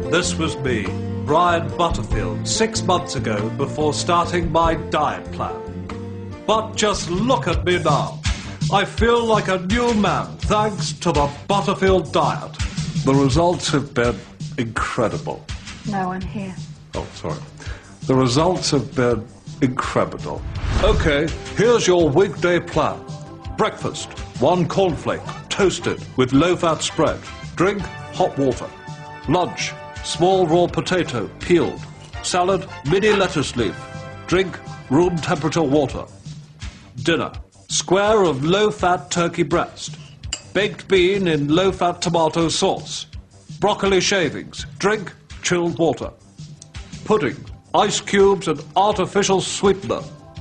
This was me, Brian Butterfield, 6 months ago before starting my diet plan. But just look at me now. I feel like a new man thanks to the Butterfield diet. The results have been incredible. No one here. Oh, sorry. The results have been incredible. Okay, here's your weekday plan. Breakfast, 1 cornflake, toasted with low-fat spread. Drink hot water. Lunch, small raw potato, peeled. Salad, mini lettuce leaf. Drink room temperature water. Dinner, square of low-fat turkey breast. Baked bean in low-fat tomato sauce. Broccoli shavings. Drink chilled water. Pudding, ice cubes and artificial sweetener.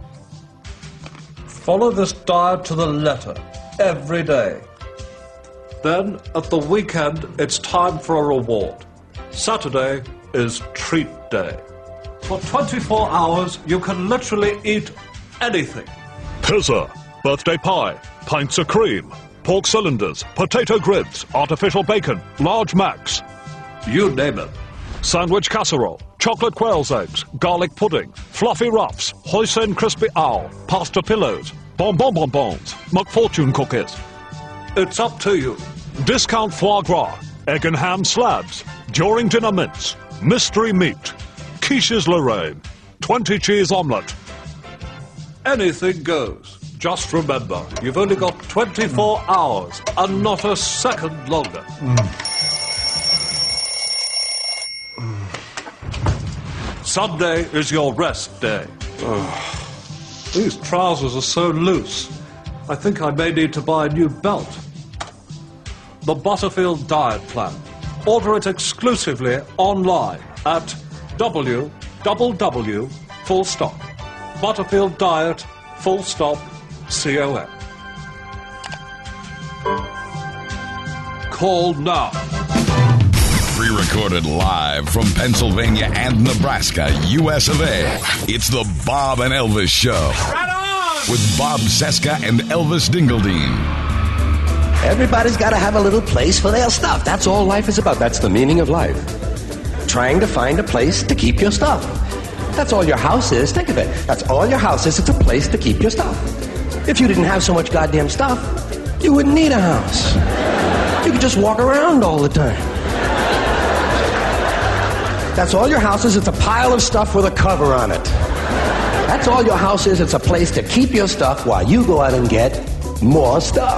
Follow this diet to the letter, every day. Then, at the weekend, it's time for a reward. Saturday is treat day. For 24 hours, you can literally eat anything. Pizza, birthday pie, pints of cream, pork cylinders, potato grids, artificial bacon, large macs. You name it. Sandwich casserole, chocolate quail's eggs, garlic pudding, fluffy ruffs, hoisin crispy owl, pasta pillows, bonbons, McFortune cookies. It's up to you. Discount foie gras, egg and ham slabs, during dinner mince, mystery meat, quiches Lorraine, 20 cheese omelette. Anything goes. Just remember, you've only got 24 hours and not a second longer. Sunday is your rest day. These trousers are so loose. I think I may need to buy a new belt. The Butterfield Diet Plan. Order it exclusively online at www. Butterfield Diet, .com. Call now. Pre-recorded live from Pennsylvania and Nebraska, US of A. It's the Bob and Elvis Show. Right on! With Bob Cesca and Elvis Dingledine. Everybody's got to have a little place for their stuff. That's all life is about. That's the meaning of life. Trying to find a place to keep your stuff. That's all your house is. Think of it. That's all your house is. It's a place to keep your stuff. If you didn't have so much goddamn stuff, you wouldn't need a house. You could just walk around all the time. That's all your house is. It's a pile of stuff with a cover on it. That's all your house is. It's a place to keep your stuff while you go out and get more stuff.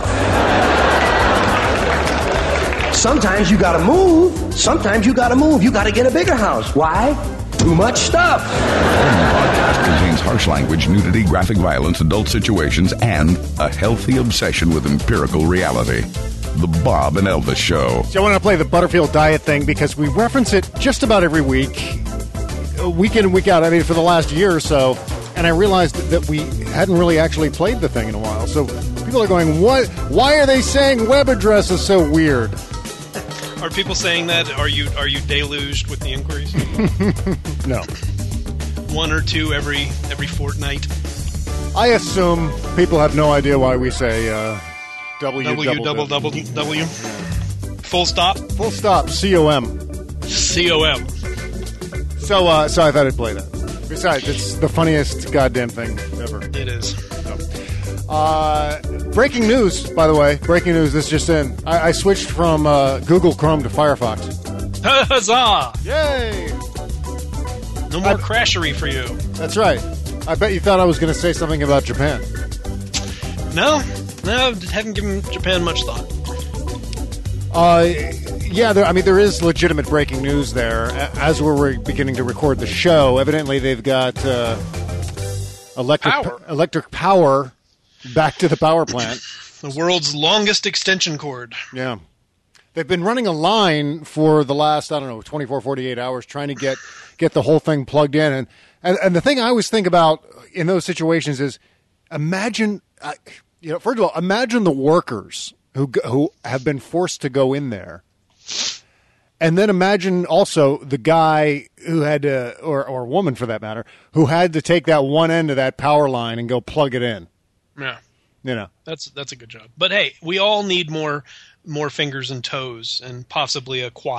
Sometimes you gotta move. Sometimes you gotta move. You gotta get a bigger house. Why? Too much stuff. Podcast contains harsh language, nudity, graphic violence, adult situations, and a healthy obsession with empirical reality. The Bob and Elvis Show. So I want to play the Butterfield diet thing because we reference it just about every week, week in and week out. I mean, for the last year or so. And I realized that we hadn't really actually played the thing in a while. So people are going, "What? Why are they saying web address is so weird?" Are people saying that? Are you deluged with the inquiries? No. 1 or 2 every fortnight. I assume people have no idea why we say W. Full stop. Full stop. COM. COM. So I thought I'd play that. Besides, it's the funniest goddamn thing ever. It is. Breaking news, by the way. Breaking news, this just in. I switched from Google Chrome to Firefox. Huzzah! Yay! No more crashery for you. That's right. I bet you thought I was going to say something about Japan. No, haven't given Japan much thought. Yeah, there is legitimate breaking news there. As we're beginning to record the show, evidently they've got electric power back to the power plant. The world's longest extension cord. Yeah. They've been running a line for the last, 24, 48 hours trying to get the whole thing plugged in. And the thing I always think about in those situations is imagine, first of all, imagine the workers who have been forced to go in there. And then imagine also the guy who had to, or woman for that matter, who had to take that one end of that power line and go plug it in. Yeah. That's a good job. But hey, we all need more fingers and toes and possibly a quado.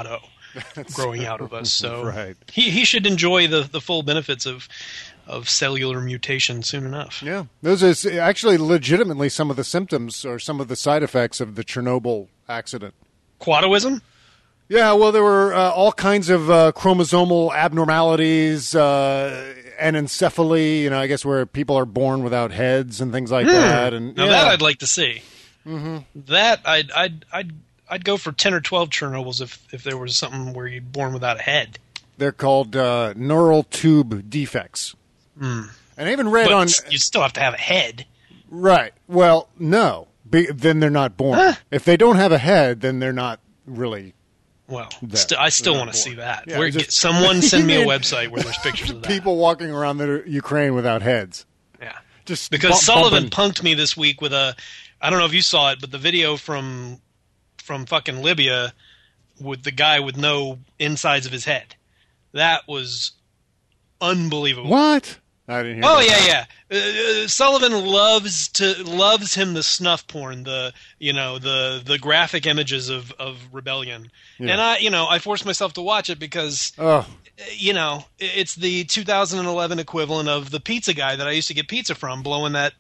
growing out of us. So Right. he should enjoy the full benefits of cellular mutation soon enough. Yeah, those is actually legitimately some of the symptoms or some of the side effects of the Chernobyl accident. Quadoism? Yeah, well, there were all kinds of chromosomal abnormalities, anencephaly, I guess where people are born without heads and things like that. And Now that I'd like to see. Mm-hmm. That I'd go for 10 or 12 Chernobyls if there was something where you're born without a head. They're called neural tube defects. And I even read on... you still have to have a head. Right. Well, no. Then they're not born. Huh? If they don't have a head, then they're not really... Well, I still want to see that. Yeah, someone send me a website where there's pictures of that. People walking around the Ukraine without heads. Yeah. Just because Sullivan punked me this week with I don't know if you saw it, but the video from fucking Libya with the guy with no insides of his head. That was unbelievable. What? I didn't hear that. Yeah. Sullivan loves him the snuff porn, the graphic images of rebellion. Yeah. And I forced myself to watch it because it's the 2011 equivalent of the pizza guy that I used to get pizza from blowing that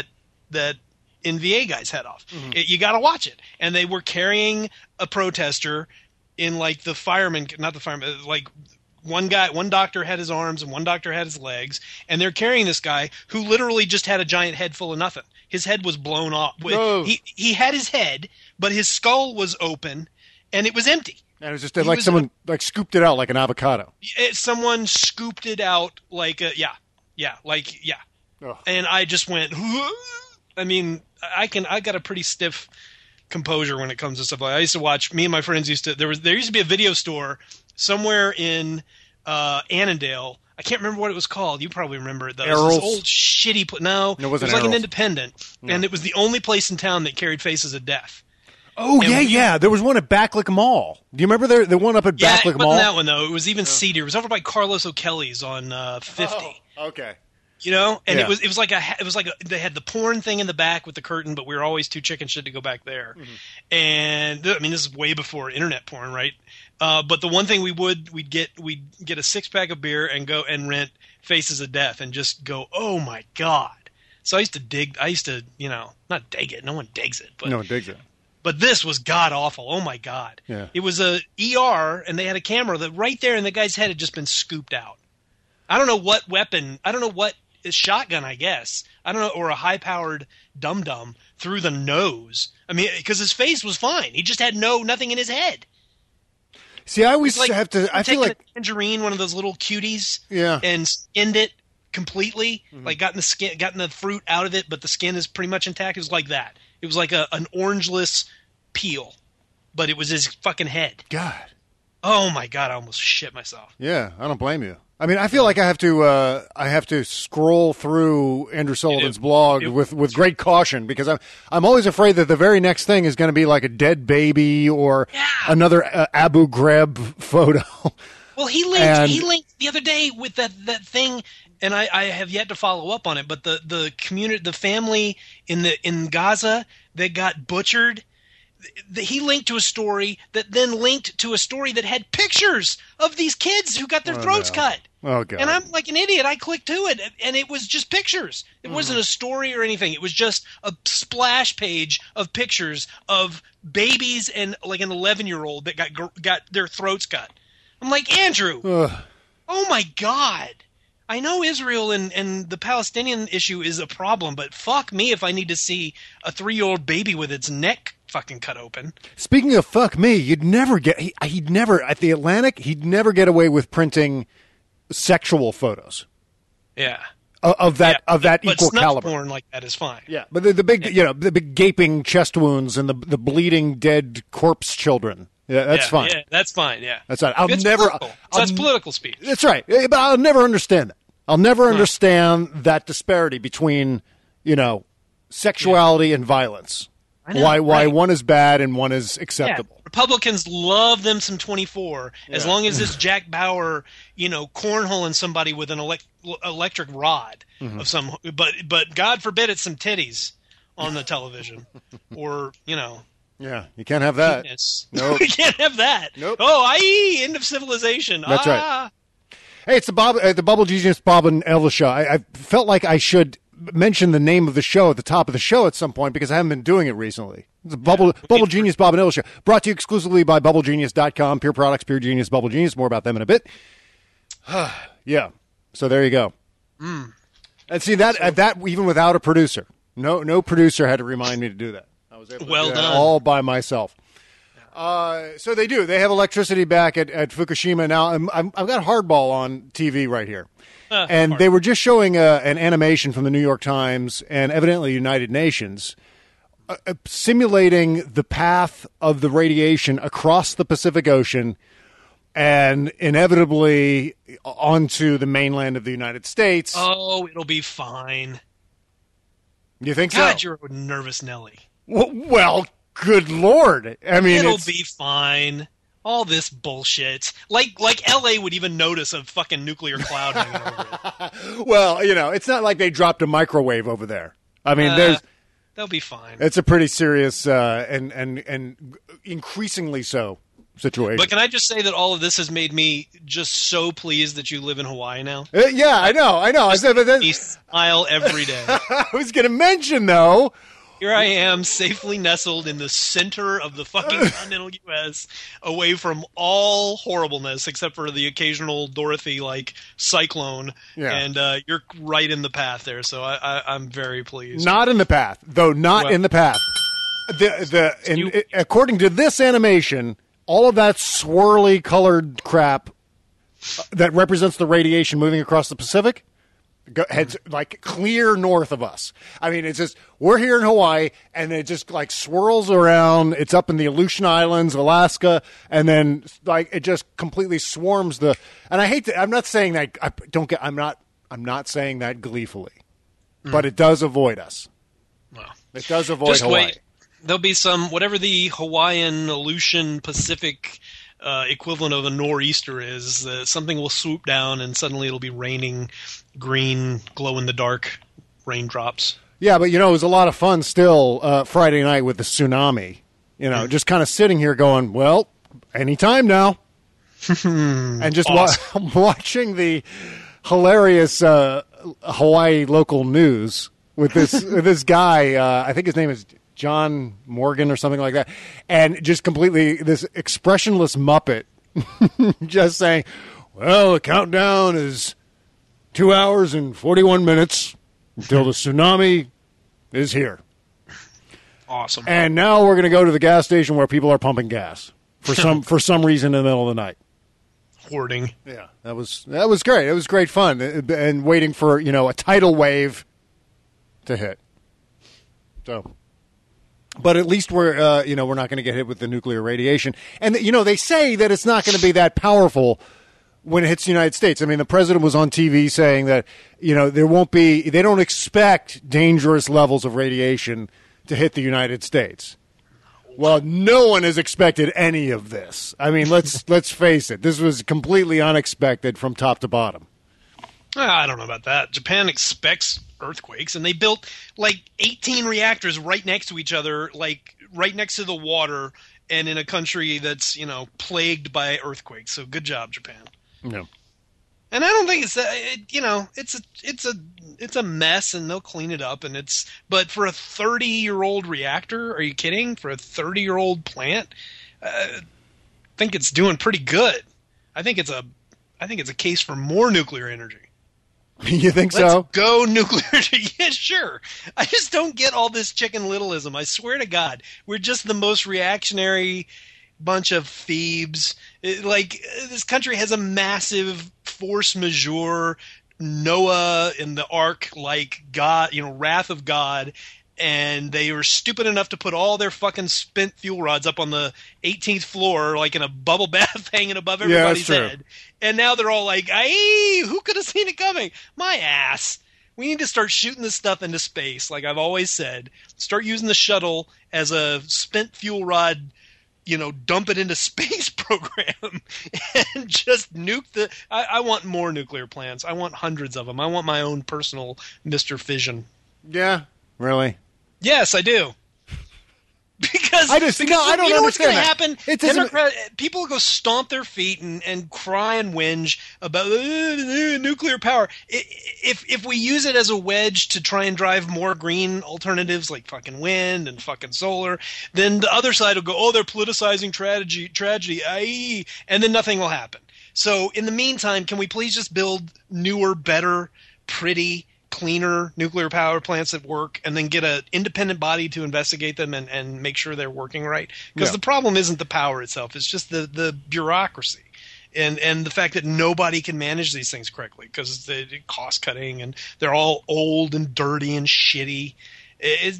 NVA guy's head off. Mm-hmm. You got to watch it. And they were carrying a protester in like the fireman, not the fireman, like one doctor had his arms and one doctor had his legs, and they're carrying this guy who literally just had a giant head full of nothing. His head was blown off. No. He had his head, but his skull was open, and it was empty. And it was just like someone scooped it out like an avocado. Someone scooped it out like Oh. And I just went. I mean, I got a pretty stiff composure when it comes to stuff like that. I used to watch. Me and my friends used to. There used to be a video store somewhere in Annandale. I can't remember what it was called. You probably remember it though. It was this old shitty. No, it was like an independent, and it was the only place in town that carried Faces of Death. Oh, and yeah. There was one at Backlick Mall. Do you remember the one up at Backlick Mall? Yeah, it wasn't that one though. It was even seedier. It was over by Carlos O'Kelly's on 50. Oh, okay. And it was like they had the porn thing in the back with the curtain, but we were always too chicken shit to go back there. Mm-hmm. And I mean, this is way before internet porn, right? But the one thing we'd get a 6-pack of beer and go and rent Faces of Death and just go, oh my God. So I used to not dig it. No one digs it, but no one digs it. But this was god awful. Oh my God. Yeah. It was a ER and they had a camera that right there and the guy's head had just been scooped out. I don't know what weapon. I don't know what shotgun, I guess. I don't know, or a high-powered dum-dum through the nose. I mean, because his face was fine. He just had nothing in his head. See, I always have to. I feel like a tangerine, one of those little cuties, yeah, and skinned it completely. Mm-hmm. Like gotten the fruit out of it, but the skin is pretty much intact. It was like that. It was like an orangeless peel, but it was his fucking head. God. Oh my God! I almost shit myself. Yeah, I don't blame you. I mean, I feel like I have to scroll through Andrew Sullivan's blog with great caution because I'm always afraid that the very next thing is going to be like a dead baby or another Abu Ghraib photo. Well, he linked the other day with that thing, and I have yet to follow up on it. But the community, the family in Gaza that got butchered. He linked to a story that then linked to a story that had pictures of these kids who got their throats cut. Oh, God. And I'm like an idiot. I clicked to it, and it was just pictures. It wasn't a story or anything. It was just a splash page of pictures of babies and like an 11-year-old that got their throats cut. I'm like, Andrew, oh, my God. I know Israel and the Palestinian issue is a problem, but fuck me if I need to see a 3-year-old baby with its neck fucking cut open. Speaking of fuck me, he'd never at the Atlantic, he'd never get away with printing sexual photos. Yeah. Of that equal snuff caliber. Porn like that is fine. Yeah. But the big gaping chest wounds and the bleeding dead corpse children. Yeah, that's fine. Yeah, that's fine. Yeah. That's right. That's political speech. That's right. But I'll never understand that. I'll never understand that disparity between, sexuality and violence. Why one is bad and one is acceptable. Yeah. Republicans love them some 24 as long as it's Jack Bauer, cornholing somebody with an electric rod of some. But God forbid it's some titties on the television, or Yeah, you can't have that. Penis. Nope. We can't have that. Nope. Oh, i.e. end of civilization. That's right. Hey, it's the Bubble Genius Bob and Elvis show. I felt like I should mention the name of the show at the top of the show at some point because I haven't been doing it recently. It's the Bubble Genius Bob and Elvis show, brought to you exclusively by BubbleGenius.com. Pure products, pure genius, Bubble Genius. More about them in a bit. Yeah. So there you go. And see that even without a producer, no producer had to remind me to do that. I was able to do that all by myself. So they do. They have electricity back at Fukushima now. I've got Hardball on TV right here. And they were just showing an animation from the New York Times and evidently United Nations simulating the path of the radiation across the Pacific Ocean and inevitably onto the mainland of the United States. Oh, it'll be fine. You think God, so? you're a nervous Nelly. Well, good Lord. I mean, it'll be fine. All this bullshit. Like LA would even notice a fucking nuclear cloud hanging over it. Well, it's not like they dropped a microwave over there. I mean, they'll be fine. It's a pretty serious and increasingly so situation. But can I just say that all of this has made me just so pleased that you live in Hawaii now? Yeah, I know. I said, but you smile every day. I was going to mention, though. Here I am, safely nestled in the center of the fucking continental U.S., away from all horribleness except for the occasional Dorothy-like cyclone. Yeah. And you're right in the path there, so I'm very pleased. Not in the path, though. In the path. According to this animation, all of that swirly colored crap that represents the radiation moving across the Pacific heads like clear north of us. I mean, it's just, we're here in Hawaii and it just like swirls around. It's up in the Aleutian Islands, Alaska, and then like it just completely swarms and I hate to, I'm not saying that, I'm not saying that gleefully, but it does avoid us. Well, it does avoid just Hawaii. Wait. There'll be whatever the Hawaiian, Aleutian, Pacific equivalent of a nor'easter is, something will swoop down and suddenly it'll be raining green, glow-in-the-dark raindrops. Yeah, but, it was a lot of fun still Friday night with the tsunami. Just kind of sitting here going, well, anytime now. And just watching the hilarious Hawaii local news with this guy, I think his name is John Morgan or something like that, and just completely this expressionless Muppet just saying, well, the countdown is 2 hours and 41 minutes until the tsunami is here. Awesome. And now we're going to go to the gas station where people are pumping gas for some reason in the middle of the night. Hoarding. Yeah, that was great. It was great fun, and waiting for a tidal wave to hit. So. But at least we're not going to get hit with the nuclear radiation. And, they say that it's not going to be that powerful when it hits the United States. I mean, the president was on TV saying that, they don't expect dangerous levels of radiation to hit the United States. Well, no one has expected any of this. I mean, let's face it. This was completely unexpected from top to bottom. I don't know about that. Japan expects earthquakes, and they built like 18 reactors right next to each other, like right next to the water, and in a country that's plagued by earthquakes. So good job, Japan. No. And I don't think it's a mess, and they'll clean it up. But for a 30-year-old reactor, are you kidding? For a 30-year-old plant, I think it's doing pretty good. I think it's a case for more nuclear energy. You think so? Let's go nuclear. Yeah, sure. I just don't get all this Chicken Littleism. I swear to God, we're just the most reactionary bunch of thieves. This country has a massive force majeure, Noah in the ark, like God, wrath of God, and they were stupid enough to put all their fucking spent fuel rods up on the 18th floor, like in a bubble bath hanging above everybody's head. And now they're all like, "Hey, who could have seen it coming? My ass." We need to start shooting this stuff into space, like I've always said. Start using the shuttle as a spent fuel rod, dump it into space program, and just nuke I want more nuclear plants. I want hundreds of them. I want my own personal Mr. Fission. Yeah, really? Yes, I do. Because I don't you know understand what's going to that. happen? It doesn't- People will go stomp their feet and cry and whinge about nuclear power. If we use it as a wedge to try and drive more green alternatives like fucking wind and fucking solar, then the other side will go, oh, they're politicizing tragedy, aye, and then nothing will happen. So in the meantime, can we please just build newer, better, pretty, cleaner nuclear power plants that work, and then get an independent body to investigate them and make sure they're working right? Because the problem isn't the power itself; it's just the bureaucracy and the fact that nobody can manage these things correctly because the cost cutting and they're all old and dirty and shitty. Is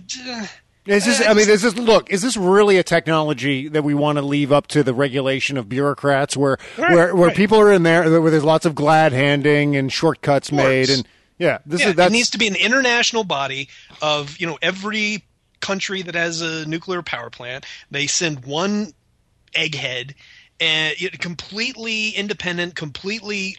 this really a technology that we want to leave up to the regulation of bureaucrats where people are in there, where there's lots of glad handing and shortcuts made? And it needs to be an international body of, every country that has a nuclear power plant. They send one egghead and completely independent, completely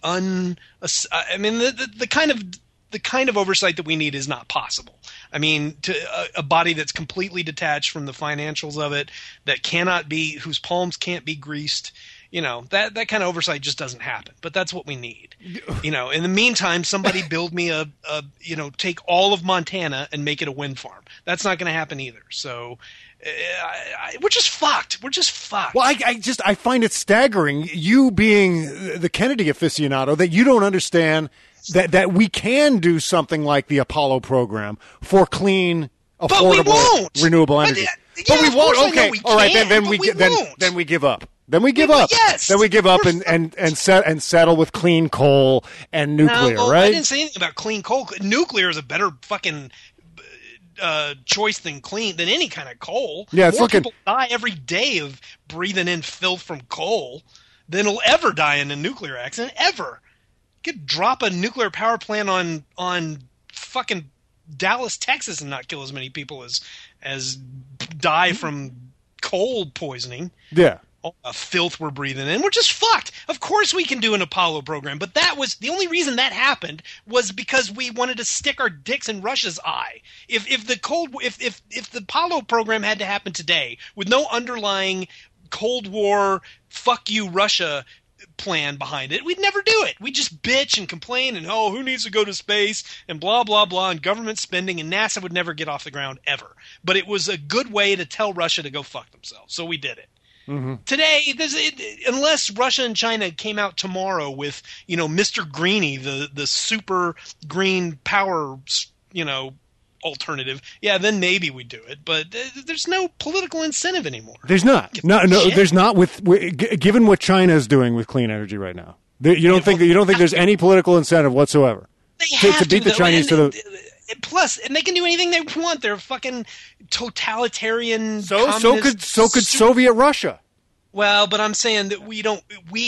the kind of oversight that we need is not possible. I mean, a body that's completely detached from the financials of it, whose palms can't be greased. That kind of oversight just doesn't happen. But that's what we need. In the meantime, somebody build me take all of Montana and make it a wind farm. That's not going to happen either. So we're just fucked. Well, I find it staggering, you being the Kennedy aficionado, that you don't understand that we can do something like the Apollo program for clean, affordable, renewable energy. But we won't. Okay, all right. Then we give up. Then we give up. Yes. Then we give up and settle with clean coal and nuclear, right? I didn't say anything about clean coal. Nuclear is a better fucking choice than any kind of coal. Yeah, more people die every day of breathing in filth from coal than will ever die in a nuclear accident ever. You could drop a nuclear power plant on fucking Dallas, Texas, and not kill as many people as die from coal poisoning. Yeah. All the filth we're breathing in. We're just fucked. Of course we can do an Apollo program, but that was the only reason that happened was because we wanted to stick our dicks in Russia's eye. If the Apollo program had to happen today with no underlying Cold War fuck you Russia plan behind it, we'd never do it. We'd just bitch and complain and who needs to go to space and blah blah blah and government spending, and NASA would never get off the ground ever. But it was a good way to tell Russia to go fuck themselves, so we did it. Mm-hmm. Today, unless Russia and China came out tomorrow with, Mr. Greenie, the super green power, alternative, then maybe we do it. But there's no political incentive anymore. There's not. No, there's not. Given what China is doing with clean energy right now, you don't think there's any political incentive whatsoever to beat the Chinese to the. Plus, and they can do anything they want. They're fucking totalitarian. So could Soviet Russia. Well, but I'm saying that we don't.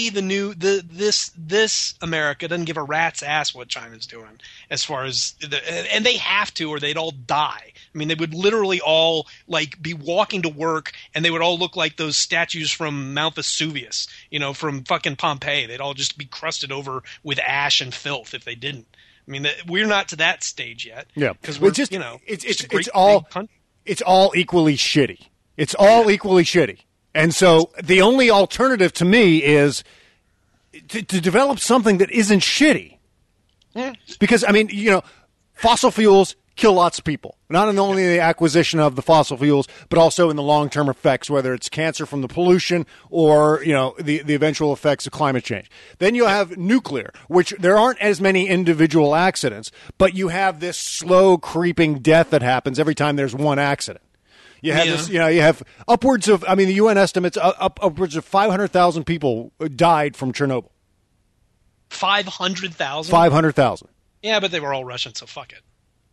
This America doesn't give a rat's ass what China's doing as far as and they have to, or they'd all die. I mean, they would literally all be walking to work, and they would all look like those statues from Mount Vesuvius, from fucking Pompeii. They'd all just be crusted over with ash and filth if they didn't. I mean, we're not to that stage yet. Yeah, because we're just it's all equally shitty. It's all equally shitty, and so the only alternative to me is to develop something that isn't shitty. Yeah. Because fossil fuels kill lots of people, not only in the acquisition of the fossil fuels, but also in the long-term effects, whether it's cancer from the pollution or, the eventual effects of climate change. Then you have nuclear, which there aren't as many individual accidents, but you have this slow creeping death that happens every time there's one accident. You have this, you have upwards of, the UN estimates upwards of 500,000 people died from Chernobyl. 500,000? 500,000. Yeah, but they were all Russian, so fuck it.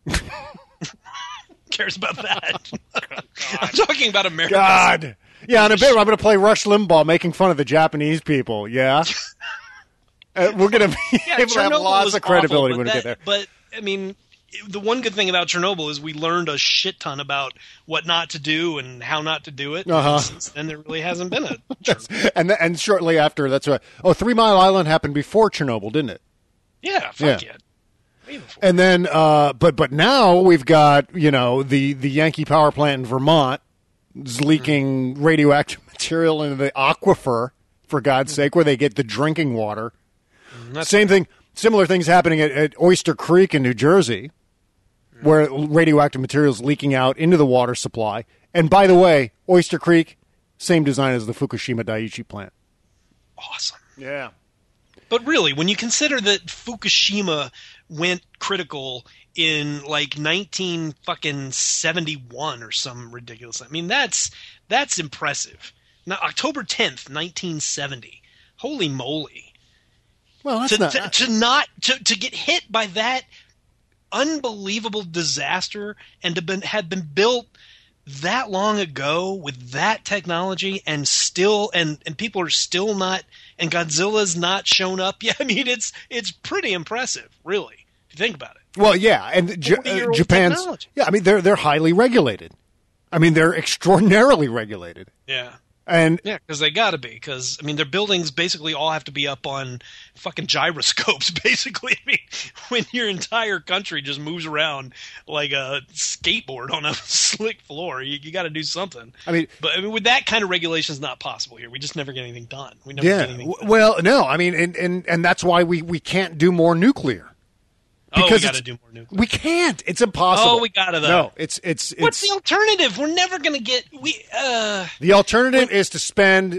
Cares about that? I'm talking about America. God. Yeah, in a bit I'm going to play Rush Limbaugh making fun of the Japanese people. Yeah. We're going to be able to have lots of credibility when we get there. But, the one good thing about Chernobyl is we learned a shit ton about what not to do and how not to do it. Uh-huh. Since then, there really hasn't been a and shortly after, that's right. 3 Mile Island happened before Chernobyl, didn't it? Yeah, fuck yeah. And then, but now we've got the Yankee power plant in Vermont is leaking radioactive material into the aquifer, for God's sake, where they get the drinking water. Same thing, similar things happening at Oyster Creek in New Jersey, where radioactive material is leaking out into the water supply. And by the way, Oyster Creek, same design as the Fukushima Daiichi plant. Awesome. Yeah. But really, when you consider that Fukushima went critical in like 1971 or some ridiculous, I mean, that's impressive. Now, October 10th, 1970. Holy moly. Well, that's to get hit by that unbelievable disaster and had been built that long ago with that technology and still and people are still not, and Godzilla's not shown up yet. I mean, it's pretty impressive, really, if you think about it. Well, yeah, and Japan's technology. I mean, they're highly regulated. I mean, they're extraordinarily regulated. Yeah. And yeah, because they got to be. Because, I mean, their buildings basically all have to be up on fucking gyroscopes, basically. I mean, when your entire country just moves around like a skateboard on a slick floor, you got to do something. I mean, with that kind of regulation, it's not possible here. We just never get anything done. We never get anything done. Well, no, I mean, and that's why we can't do more nuclear. Because we got to do more nuclear. We can't. It's impossible. Oh, we got to, though. No, it's. What's the alternative? We're never going to get. The alternative is to spend,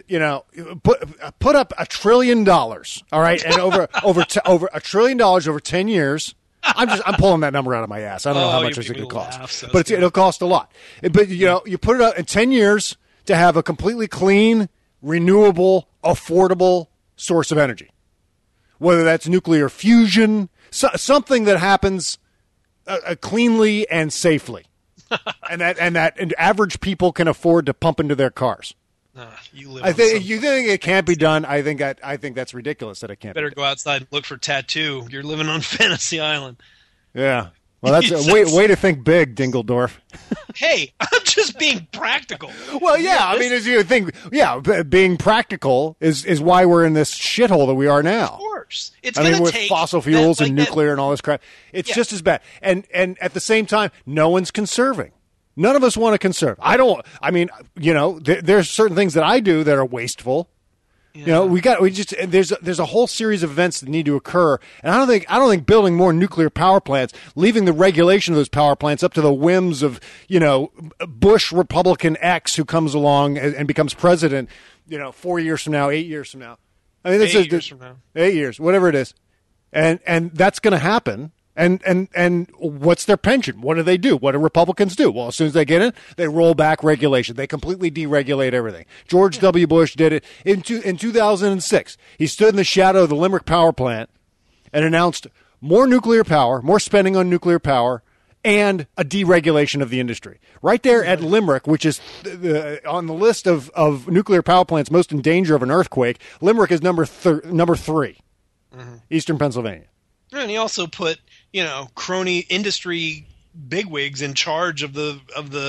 put up $1 trillion. All right, and over $1 trillion over 10 years. I'm pulling that number out of my ass. I don't know how much it's going to cost, but it'll cost a lot. But you put it up in 10 years to have a completely clean, renewable, affordable source of energy, whether that's nuclear fusion. Something that happens cleanly and safely, and that average people can afford to pump into their cars. You think it can't be done? I think that's ridiculous that it can't. Better go outside and look for tattoo. You're living on Fantasy Island. Yeah. Well, that's a way to think big, Dingledorf. Hey, I'm just being practical. Well, yeah, I mean, as you think, being practical is why we're in this shithole that we are now. Of course, with fossil fuels and nuclear and all this crap, it's just as bad. And at the same time, no one's conserving. None of us want to conserve. I don't. I mean, there's certain things that I do that are wasteful. Yeah. There's a whole series of events that need to occur, and I don't think building more nuclear power plants, leaving the regulation of those power plants up to the whims of Bush Republican X who comes along and becomes president, 4 years from now, 8 years from now. I mean, 8 years from now, 8 years, whatever it is, and that's going to happen. And what's their penchant? What do? What do Republicans do? Well, as soon as they get in, they roll back regulation. They completely deregulate everything. George W. Bush did it in 2006. He stood in the shadow of the Limerick power plant and announced more nuclear power, more spending on nuclear power, and a deregulation of the industry. Right there at Limerick, which is on the list of nuclear power plants most in danger of an earthquake, Limerick is number 3, Eastern Pennsylvania. And he also put, crony industry bigwigs in charge of the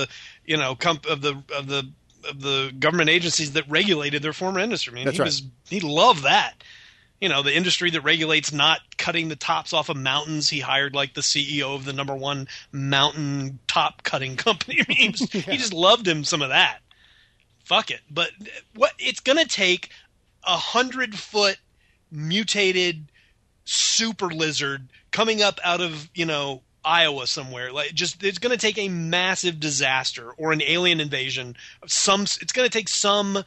government agencies that regulated their former industry. I mean, That's right. He loved that. The industry that regulates not cutting the tops off of mountains. He hired like the CEO of the number one mountain top cutting company. I mean, he just loved him some of that. Fuck it. But what it's going to take 100-foot mutated super lizard coming up out of Iowa somewhere. It's going to take a massive disaster or an alien invasion. It's going to take some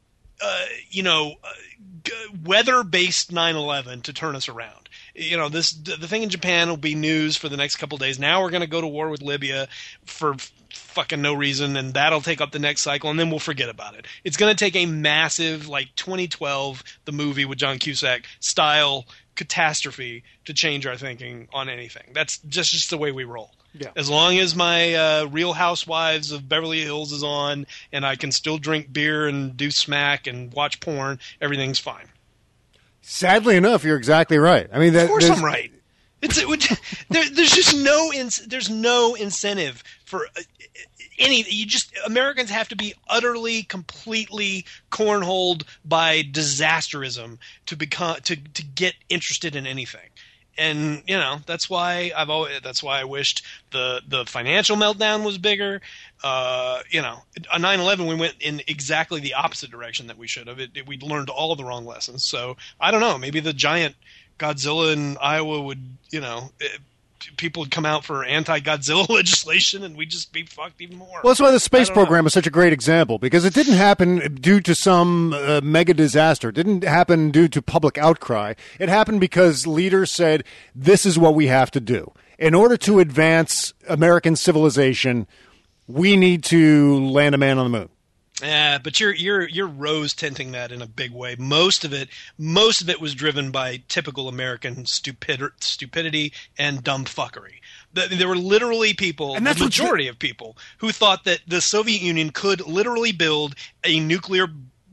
weather-based 9/11 to turn us around. The thing in Japan will be news for the next couple of days. Now we're going to go to war with Libya for fucking no reason, and that'll take up the next cycle, and then we'll forget about it. It's going to take a massive, 2012, the movie with John Cusack style catastrophe to change our thinking on anything. That's just the way we roll. Yeah. As long as my Real Housewives of Beverly Hills is on and I can still drink beer and do smack and watch porn, everything's fine. Sadly enough, you're exactly right. I mean, of course I'm right. There's just no incentive for any. Americans have to be utterly, completely cornholed by disasterism to get interested in anything. And that's why I wished the financial meltdown was bigger. On 9/11 we went in exactly the opposite direction that we should have. We learned all of the wrong lessons. So I don't know. Maybe the giant Godzilla in Iowa would people would come out for anti-Godzilla legislation, and we'd just be fucked even more. Well, that's why the space program is such a great example, because it didn't happen due to some mega disaster. It didn't happen due to public outcry. It happened because leaders said, this is what we have to do. In order to advance American civilization, we need to land a man on the moon. Yeah, but you're rose tinting that in a big way. Most of it was driven by typical American stupidity and dumb fuckery. There were literally people, and the majority of people, who thought that the Soviet Union could literally build a nuclear,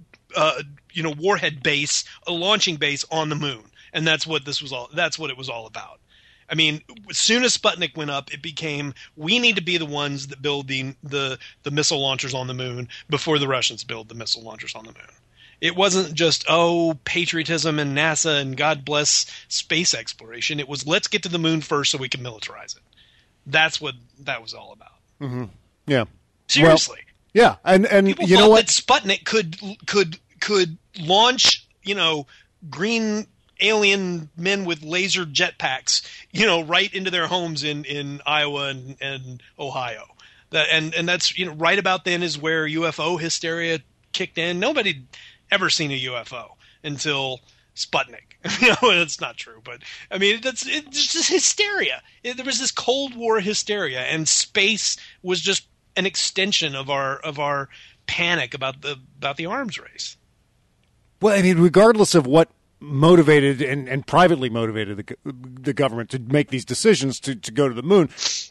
warhead base, a launching base on the moon, and that's what it was all about. I mean, as soon as Sputnik went up, it became, we need to be the ones that build the missile launchers on the moon before the Russians build the missile launchers on the moon. It wasn't just, patriotism and NASA and God bless space exploration. It was, let's get to the moon first so we can militarize it. That's what that was all about. Mm-hmm. Yeah. Seriously. Well, yeah. And people you thought know what? that Sputnik could launch, green alien men with laser jetpacks, right into their homes in Iowa and Ohio. And that's, right about then is where UFO hysteria kicked in. Nobody ever seen a UFO until Sputnik. It's not true, but I mean, it's just hysteria. There was this Cold War hysteria, and space was just an extension of our panic about the arms race. Well, I mean, regardless of what motivated and privately motivated the government to make these decisions to go to the moon,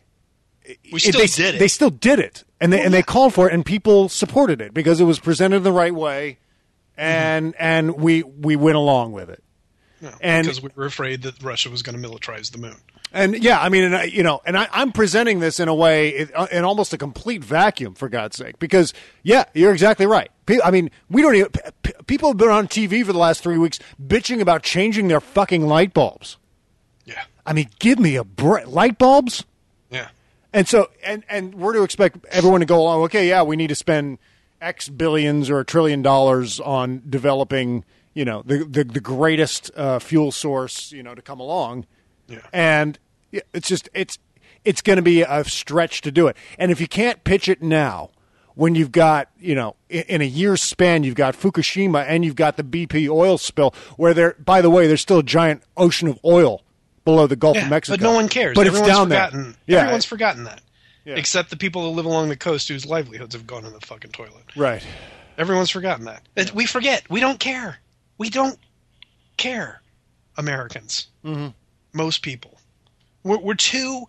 they still did it, and they called for it, and people supported it because it was presented in the right way, and we went along with it. Yeah, because we were afraid that Russia was going to militarize the moon. And yeah, I mean, I'm presenting this in a way in almost a complete vacuum, for God's sake, because yeah, you're exactly right. I mean, people have been on TV for the last 3 weeks bitching about changing their fucking light bulbs. Yeah, I mean, give me a break. Light bulbs. Yeah, and so and we're to expect everyone to go along. Okay, yeah, we need to spend X billions or $1 trillion on developing, the greatest fuel source, to come along. Yeah. And it's going to be a stretch to do it. And if you can't pitch it now, when you've got, in a year's span, you've got Fukushima and you've got the BP oil spill, where by the way, there's still a giant ocean of oil below the Gulf of Mexico. But no one cares. But everyone's it's down forgotten. there. Yeah. Everyone's forgotten that. Yeah. Except the people who live along the coast whose livelihoods have gone in the fucking toilet. Right. Everyone's forgotten that. Yeah. We forget. We don't care. We don't care, Americans. Mm-hmm. Most people, we're too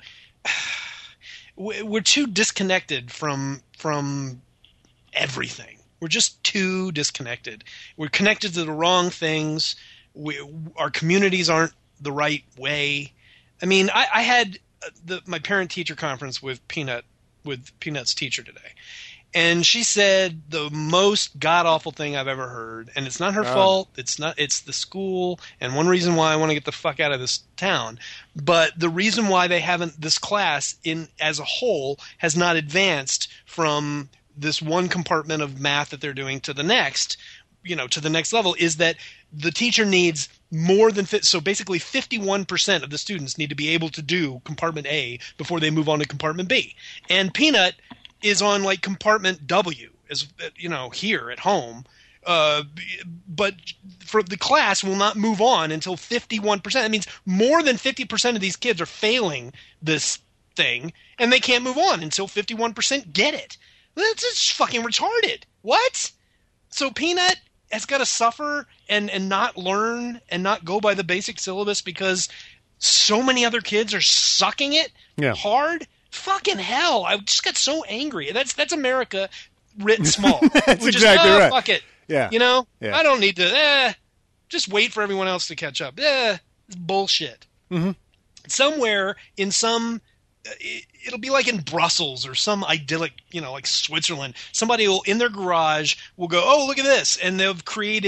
disconnected from everything. We're just too disconnected. We're connected to the wrong things. Our communities aren't the right way. I mean, I had my parent-teacher conference with Peanut's teacher today. And she said the most god-awful thing I've ever heard. And it's not her fault. It's the school. And one reason why I want to get the fuck out of this town. But the reason why this class as a whole has not advanced from this one compartment of math that they're doing to the next, to the next level, is that the teacher needs more than so basically 51% of the students need to be able to do compartment A before they move on to compartment B. And Peanut is on like compartment W, as here at home, but for the class will not move on until 51%. That means more than 50% of these kids are failing this thing, and they can't move on until 51% get it. That's just fucking retarded. What? So Peanut has got to suffer and not learn and not go by the basic syllabus because so many other kids are sucking it hard. Fucking hell! I just got so angry. That's America written small. That's exactly right. Fuck it. Yeah. Yeah. I don't need to. Just wait for everyone else to catch up. It's bullshit. Mm-hmm. Somewhere in some, it'll be like in Brussels or some idyllic, like Switzerland. Somebody will in their garage will go, oh, look at this, and they've created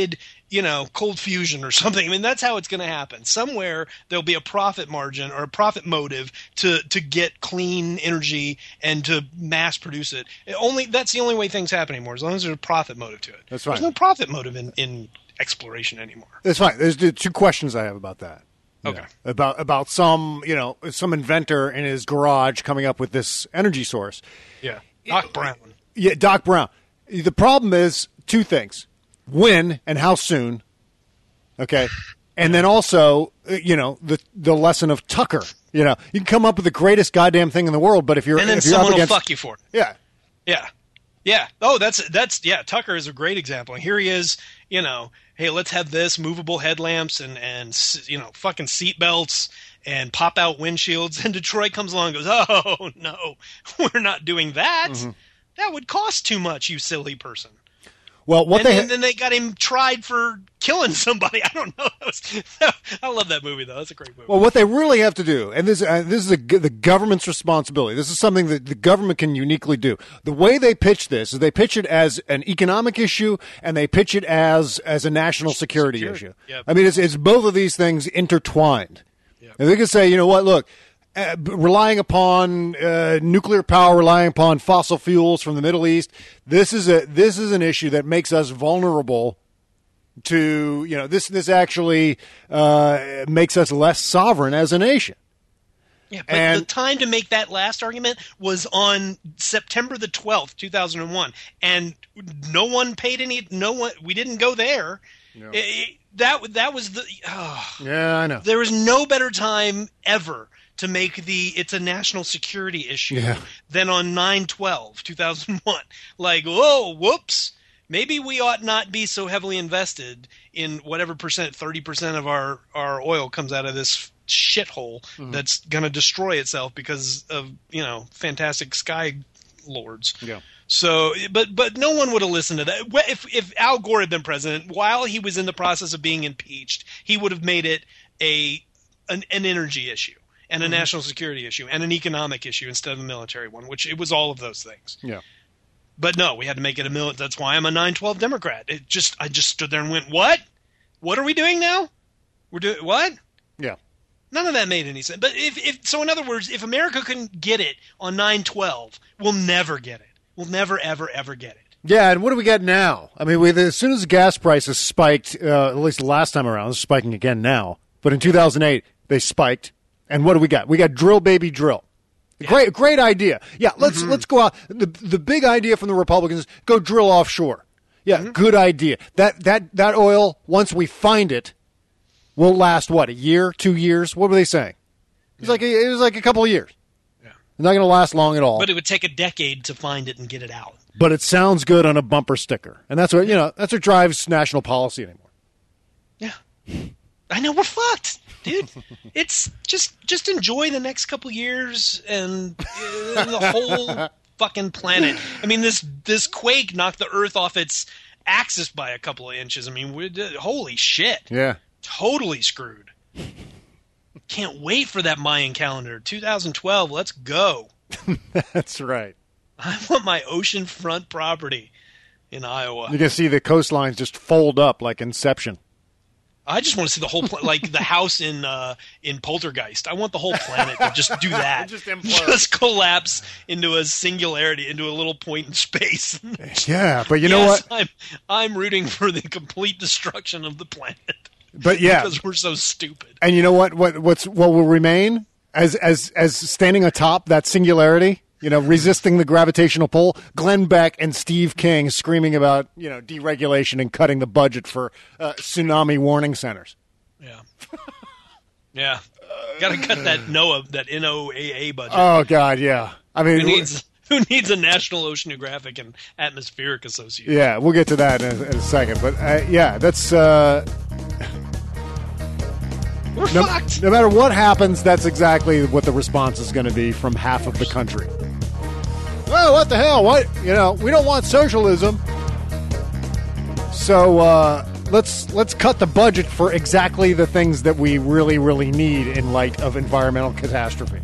cold fusion or something. I mean, that's how it's going to happen. Somewhere there'll be a profit margin or a profit motive to get clean energy and to mass produce it. That's the only way things happen anymore, as long as there's a profit motive to it. That's right. There's no profit motive in exploration anymore. That's fine. There's two questions I have about that. Okay. About some inventor in his garage coming up with this energy source. Yeah. Doc Brown. Yeah, Doc Brown. The problem is two things. When and how soon, okay? And then also, the lesson of Tucker. You can come up with the greatest goddamn thing in the world, but if you're someone up against, will fuck you for it. Yeah. Oh, that's Tucker is a great example. And here he is, hey, let's have this movable headlamps and fucking seatbelts and pop out windshields. And Detroit comes along and goes, oh no, we're not doing that. Mm-hmm. That would cost too much, you silly person. Well, then they got him tried for killing somebody. I don't know. I love that movie, though. That's a great movie. Well, what they really have to do, and this is the government's responsibility. This is something that the government can uniquely do. The way they pitch this is they pitch it as an economic issue, and they pitch it as a national security issue. Yep. I mean, it's both of these things intertwined. Yep. And they can say, you know what, look, relying upon nuclear power, relying upon fossil fuels from the Middle East, this is an issue that makes us vulnerable to, this actually makes us less sovereign as a nation. Yeah, but the time to make that last argument was on September the 12th, 2001, and no one paid we didn't go there. No. That was the yeah, I know. There was no better time ever to make it's a national security issue than on 9/12/2001. Like, whoa, whoops. Maybe we ought not be so heavily invested in whatever 30% of our oil comes out of this shithole that's going to destroy itself because of, fantastic sky lords. Yeah. So, but no one would have listened to that. If Al Gore had been president, while he was in the process of being impeached, he would have made it an energy issue. And a national security issue and an economic issue instead of a military one, which it was all of those things. Yeah. But no, we had to make it a military. That's why I'm a 9/12 Democrat. I just stood there and went, what? What are we doing now? We're doing what? Yeah. None of that made any sense. But so in other words, if America couldn't get it on 9/12, we'll never get it. We'll never, ever, ever get it. Yeah, and what do we get now? I mean, as soon as the gas prices spiked, at least the last time around, it's spiking again now. But in 2008, they spiked. And what do we got? We got drill, baby, drill. Yeah. Great idea. Yeah, let's go out. The big idea from the Republicans is go drill offshore. Yeah, good idea. That oil, once we find it, will last what, a year, 2 years? What were they saying? It was like a couple of years. Yeah, it's not going to last long at all. But it would take a decade to find it and get it out. But it sounds good on a bumper sticker, and that's what drives national policy anymore. Yeah, I know we're fucked. Dude, it's just enjoy the next couple years and the whole fucking planet. I mean, this quake knocked the Earth off its axis by a couple of inches. I mean, holy shit. Yeah. Totally screwed. Can't wait for that Mayan calendar. 2012, let's go. That's right. I want my oceanfront property in Iowa. You can see the coastlines just fold up like Inception. I just want to see the whole like the house in Poltergeist. I want the whole planet to just do that. just collapse into a singularity, into a little point in space. Yeah, but you know what? I'm rooting for the complete destruction of the planet. But yeah, because we're so stupid. And you know what will remain as standing atop that singularity? Resisting the gravitational pull, Glenn Beck and Steve King screaming about, deregulation and cutting the budget for tsunami warning centers. Yeah. Yeah. Got to cut that NOAA budget. Oh, God, yeah. I mean, who needs a National Oceanographic and Atmospheric Association? Yeah, we'll get to that in a second. But, yeah, that's... We're fucked. No matter what happens, that's exactly what the response is going to be from half of the country. Well, what the hell? What? We don't want socialism. So let's cut the budget for exactly the things that we really, really need in light of environmental catastrophe.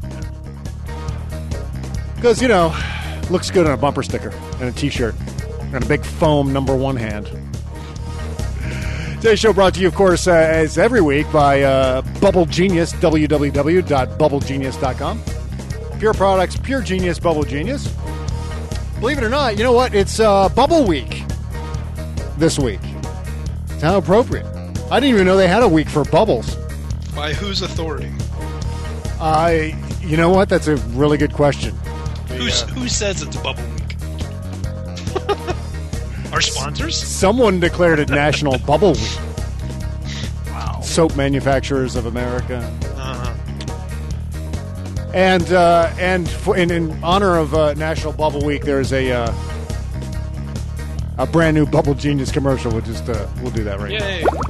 Because, looks good on a bumper sticker and a T-shirt and a big foam #1 hand. Today's show brought to you, of course, as every week by Bubble Genius, www.bubblegenius.com. Pure products, pure genius, Bubble Genius. Believe it or not, you know what? It's Bubble Week this week. It's how appropriate. I didn't even know they had a week for bubbles. By whose authority? You know what? That's a really good question. Who says it's Bubble Week? Our sponsors? Someone declared it National Bubble Week. Wow. Soap Manufacturers of America. Uh-huh. And in honor of National Bubble Week, there's a brand new Bubble Genius commercial. We'll do that right Yay. now.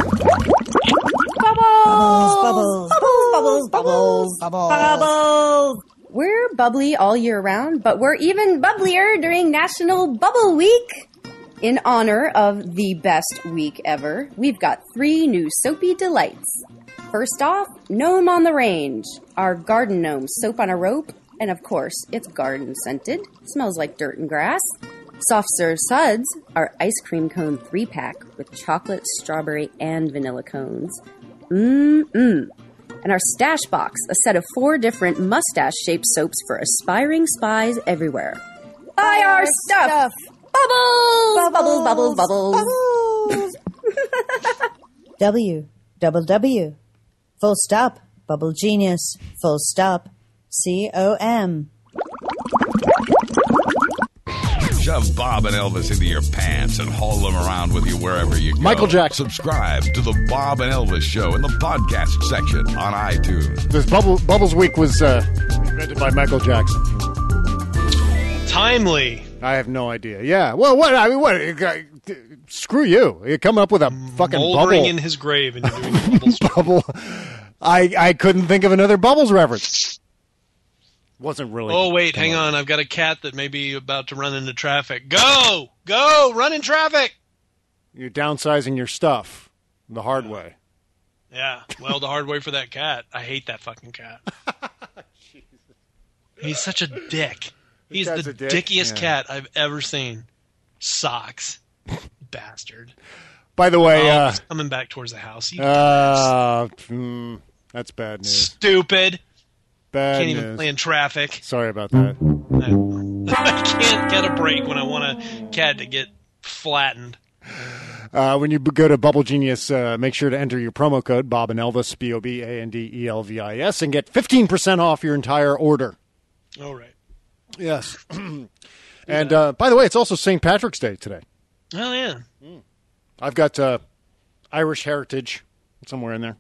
Bubbles, bubbles, bubbles, bubbles, bubbles. We're bubbly all year round, but we're even bubblier during National Bubble Week. In honor of the best week ever, we've got 3 new soapy delights. First off, Gnome on the Range, our garden gnome soap on a rope, and of course, it's garden scented. Smells like dirt and grass. Soft Serve Suds, our ice cream cone 3-pack with chocolate, strawberry, and vanilla cones. And our Stash Box, a set of 4 different mustache-shaped soaps for aspiring spies everywhere. Buy our stuff! Bubbles! Bubbles, bubbles, bubbles. www. Full stop. Bubble Genius. Full stop. COM. Shove Bob and Elvis into your pants and haul them around with you wherever you go. Michael Jackson. Subscribe to the Bob and Elvis Show in the podcast section on iTunes. This Bubbles Week was invented by Michael Jackson. Timely. I have no idea. Yeah. Well, what? I mean, what? Screw you. You're coming up with a fucking Moldering bubble. in his grave and you're doing the bubble story. Bubble. I couldn't think of another Bubbles reference. Wasn't really. Oh, wait, hang on. I've got a cat that may be about to run into traffic. Go! Go! Run in traffic! You're downsizing your stuff the hard way. Yeah, well, the hard way for that cat. I hate that fucking cat. He's such a dick. He's guy's the a dick? dickiest Yeah. cat I've ever seen. Socks. Bastard. By the way, He's coming back towards the house. You dumbass. That's bad news. Stupid. Bad Can't news. even play in traffic. Sorry about that. I can't get a break when I want a cat to get flattened. When you go to Bubble Genius, make sure to enter your promo code Bob and Elvis, BOBANDELVIS, and get 15% off your entire order. All right. Yes. And by the way, it's also St. Patrick's Day today. Oh, yeah. I've got Irish heritage somewhere in there.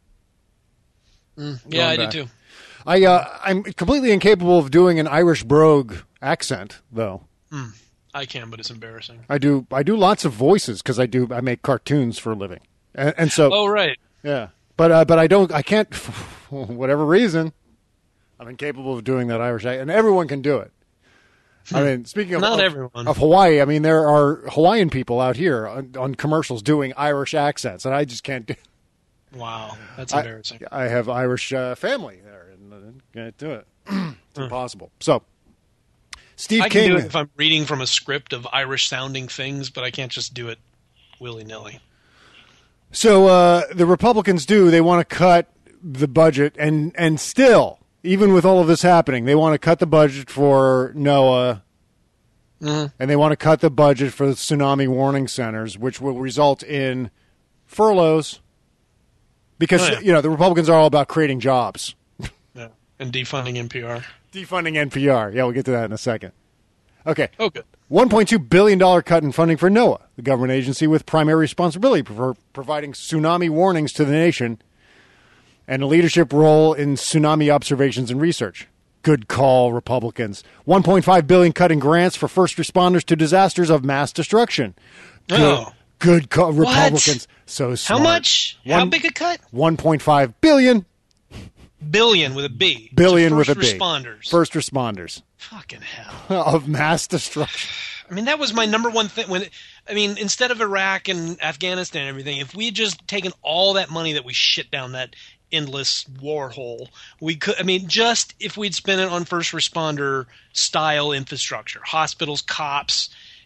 Yeah, I back. do too. I'm completely incapable of doing an Irish brogue accent, though. I can, but it's embarrassing. I do lots of voices because I make cartoons for a living, and so Oh, right. yeah. But I can't for whatever reason. I'm incapable of doing that Irish accent, and everyone can do it. I mean, speaking of Not everyone. of Hawaii, I mean there are Hawaiian people out here on commercials doing Irish accents, and I just can't do. Wow, that's embarrassing. I have Irish family there, and I can't do it. It's impossible. So, Steve I can King. do it if I'm reading from a script of Irish-sounding things, but I can't just do it willy-nilly. So the Republicans they want to cut the budget, and still, even with all of this happening, they want to cut the budget for NOAA, and they want to cut the budget for the tsunami warning centers, which will result in furloughs, because the Republicans are all about creating jobs. Yeah, and defunding NPR. Defunding NPR. Yeah, we'll get to that in a second. Okay. Oh, good. $1.2 billion cut in funding for NOAA, the government agency with primary responsibility for providing tsunami warnings to the nation and a leadership role in tsunami observations and research. Good call, Republicans. $1.5 billion cut in grants for first responders to disasters of mass destruction. Good call, Republicans. So smart. How much? How big a cut? $1.5 billion. Billion with a B. Billion So with a first B. responders. First responders. Fucking hell. Of mass destruction. I mean, that was my number one thing. Instead of Iraq and Afghanistan and everything, if we had just taken all that money that we shit down that endless war hole, we could. I mean, just if we'd spent it on first responder style infrastructure, hospitals, cops,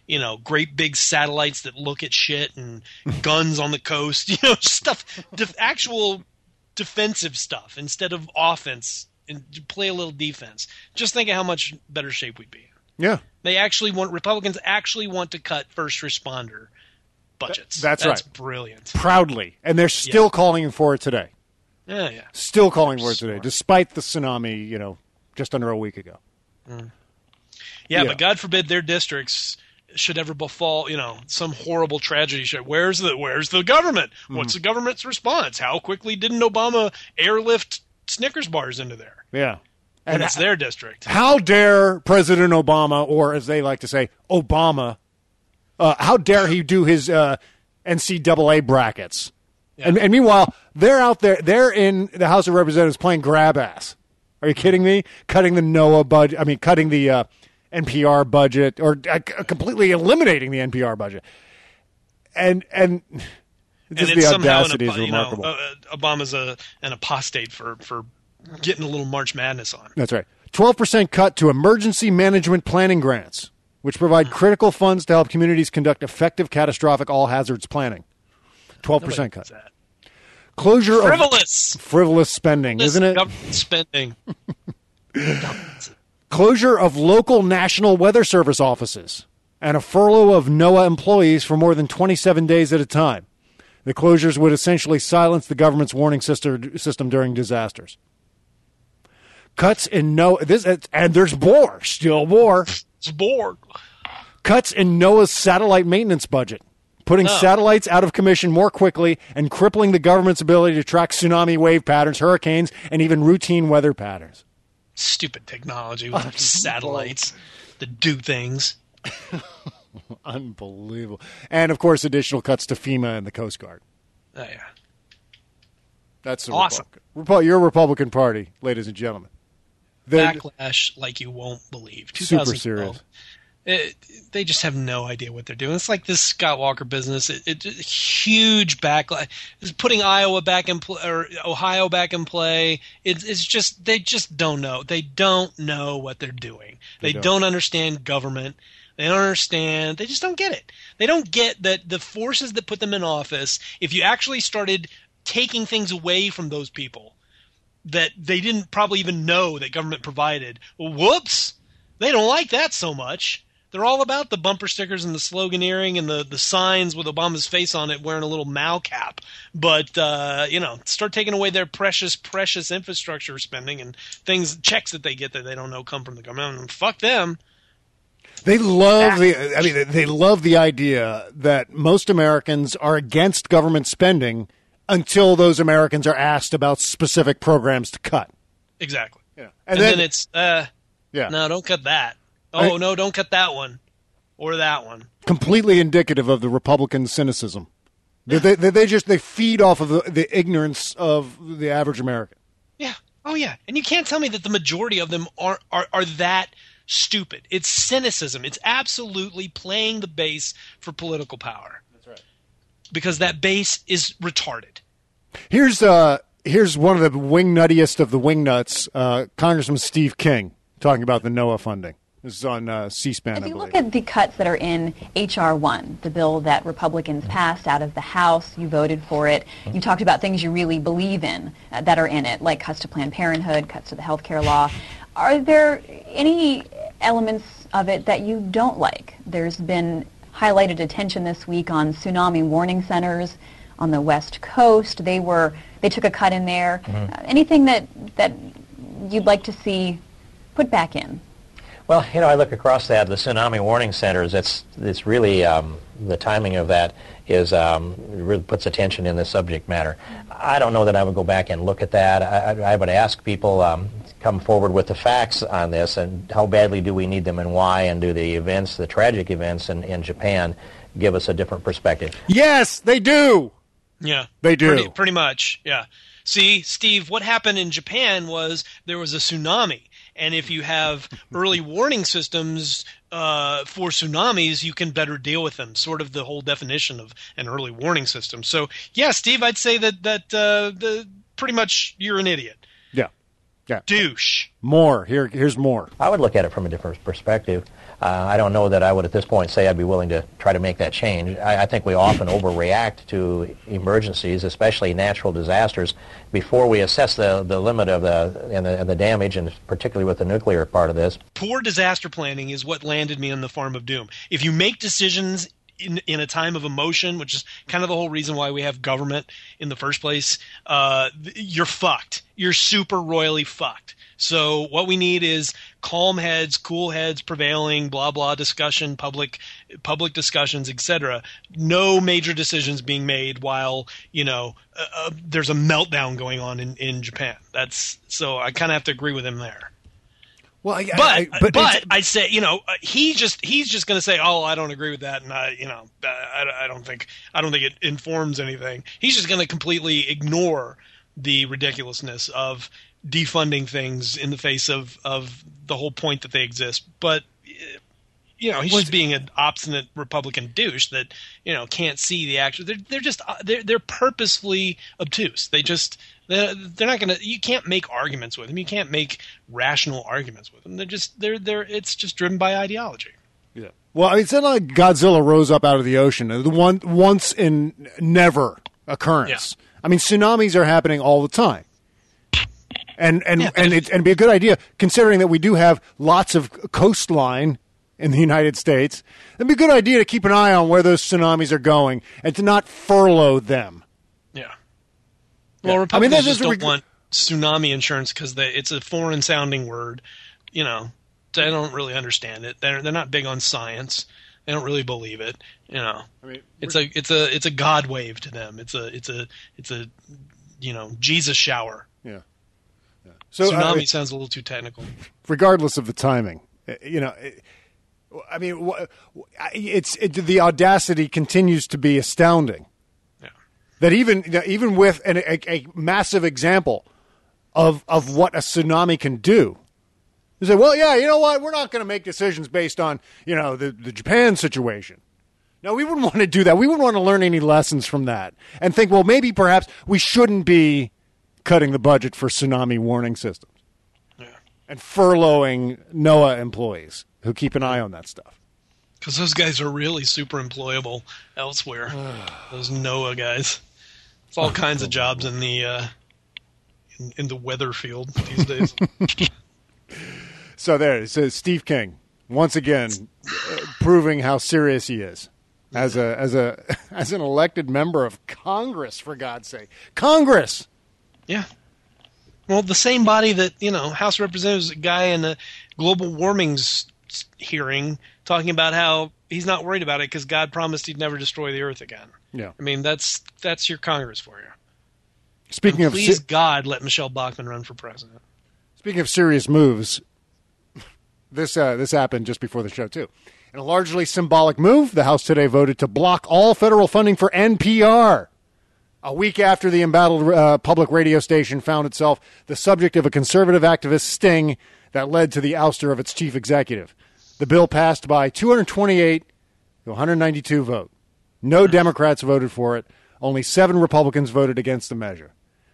great big satellites that look at shit and guns on the coast, stuff, actual defensive stuff instead of offense, and play a little defense. Just think of how much better shape we'd be. Yeah. Republicans actually want to cut first responder budgets. That's right. That's brilliant. Proudly. And they're still calling for it today. Yeah. Still calling for it today, despite the tsunami, just under a week ago. Yeah, but God forbid their districts should ever befall, some horrible tragedy. Where's the government? What's the government's response? How quickly didn't Obama airlift Snickers bars into there? Yeah. And it's their district. How dare President Obama, or as they like to say, Obama, how dare he do his NCAA brackets? Yeah. And meanwhile, they're out there, they're in the House of Representatives playing grab ass. Are you kidding me? Cutting the NOAA budget, cutting the NPR budget, or completely eliminating the NPR budget. And just the audacity is remarkable. Obama's an apostate for getting a little March Madness on. That's right. 12% cut to emergency management planning grants, which provide critical funds to help communities conduct effective catastrophic all hazards planning. 12% cut. Closure frivolous spending, isn't it? Government spending. Closure of local National Weather Service offices and a furlough of NOAA employees for more than 27 days at a time. The closures would essentially silence the government's warning system during disasters. Cuts in and there's more. Still more. It's more. Cuts in NOAA's satellite maintenance budget, putting satellites out of commission more quickly and crippling the government's ability to track tsunami wave patterns, hurricanes, and even routine weather patterns. Stupid technology with satellites that do things. Unbelievable. And, of course, additional cuts to FEMA and the Coast Guard. Oh, yeah. That's awesome. Your Republican Party, ladies and gentlemen. Backlash like you won't believe. Super serious. They just have no idea what they're doing. It's like this Scott Walker business. It's huge backlash. It's putting Ohio back in play. It's just they just don't know. They don't know what they're doing. They don't understand government. They don't understand. They just don't get it. They don't get that the forces that put them in office, if you actually started taking things away from those people that they didn't probably even know that government provided, well, whoops, they don't like that so much. They're all about the bumper stickers and the sloganeering and the signs with Obama's face on it wearing a little Mao cap. But, start taking away their precious, precious infrastructure spending and checks that they get that they don't know come from the government. And fuck them. They love they love the idea that most Americans are against government spending until those Americans are asked about specific programs to cut. Exactly. Yeah. And then it's, no, don't cut that. Oh, no, don't cut that one or that one. Completely indicative of the Republican cynicism. Yeah. They feed off of the ignorance of the average American. Yeah. Oh, yeah. And you can't tell me that the majority of them are that stupid. It's cynicism. It's absolutely playing the base for political power. That's right. Because that base is retarded. Here's one of the wingnuttiest of the wingnuts, Congressman Steve King, talking about the NOAA funding. This is on C-SPAN, If you look at the cuts that are in H.R. 1, the bill that Republicans passed out of the House, you voted for it. You talked about things you really believe in that are in it, like cuts to Planned Parenthood, cuts to the health care law. Are there any elements of it that you don't like? There's been highlighted attention this week on tsunami warning centers on the West Coast. They took a cut in there. Anything that you'd like to see put back in? Well, I look across that, the tsunami warning centers, it's really, the timing of that is, really puts attention in the subject matter. I don't know that I would go back and look at that. I would ask people to come forward with the facts on this and how badly do we need them and why, and do the tragic events in Japan give us a different perspective? Yes, they do. Yeah. They do. Pretty much, yeah. See, Steve, what happened in Japan was there was a tsunami. And if you have early warning systems for tsunamis, you can better deal with them. Sort of the whole definition of an early warning system. So, yeah, Steve, I'd say that pretty much you're an idiot. Yeah. Douche. More. Here's more. I would look at it from a different perspective. I don't know that I would at this point say I'd be willing to try to make that change. I think we often overreact to emergencies, especially natural disasters, before we assess the limit of the damage, and particularly with the nuclear part of this. Poor disaster planning is what landed me on the farm of doom. If you make decisions in a time of emotion, which is kind of the whole reason why we have government in the first place, you're fucked. You're super royally fucked. So what we need is calm heads, cool heads prevailing, blah, blah discussion, public discussions, etc. No major decisions being made while, there's a meltdown going on in Japan. So I kind of have to agree with him there. Well, but I say, he's just going to say, "Oh, I don't agree with that," and I don't think it informs anything. He's just going to completely ignore the ridiculousness of defunding things in the face of the whole point that they exist. But he's just being an obstinate Republican douche that can't see the action. They're purposefully obtuse. They're not gonna. You can't make arguments with them. You can't make rational arguments with them. It's just driven by ideology. Yeah. Well, it's not like Godzilla rose up out of the ocean. The once in never occurrence. Yeah. I mean, tsunamis are happening all the time. And it'd be a good idea, considering that we do have lots of coastline in the United States. It'd be a good idea to keep an eye on where those tsunamis are going and to not furlough them. Yeah. Well, Republicans just don't want tsunami insurance because it's a foreign-sounding word. They don't really understand it. They're not big on science. They don't really believe it. It's a God wave to them. It's a Jesus shower. Yeah. So tsunami sounds a little too technical. Regardless of the timing, the audacity continues to be astounding. Yeah. That even with a massive example of what a tsunami can do, they say, well, yeah, you know what? We're not going to make decisions based on the Japan situation. No, we wouldn't want to do that. We wouldn't want to learn any lessons from that and think, well, maybe perhaps we shouldn't be cutting the budget for tsunami warning systems and furloughing NOAA employees who keep an eye on that stuff. Because those guys are really super employable elsewhere. Those NOAA guys. It's all kinds of jobs in the weather field these days. So there, it says Steve King once again proving how serious he is as an elected member of Congress. For God's sake, Congress. Yeah. Well, the same body that, House Representatives, a guy in the global warming's hearing talking about how he's not worried about it because God promised he'd never destroy the earth again. Yeah. I mean, that's your Congress for you. Speaking of please, God, let Michelle Bachmann run for president. Speaking of serious moves, this happened just before the show, too. In a largely symbolic move, the House today voted to block all federal funding for NPR. A week after the embattled public radio station found itself the subject of a conservative activist sting that led to the ouster of its chief executive. The bill passed by 228 to 192 vote. No Democrats voted for it. Only 7 Republicans voted against the measure.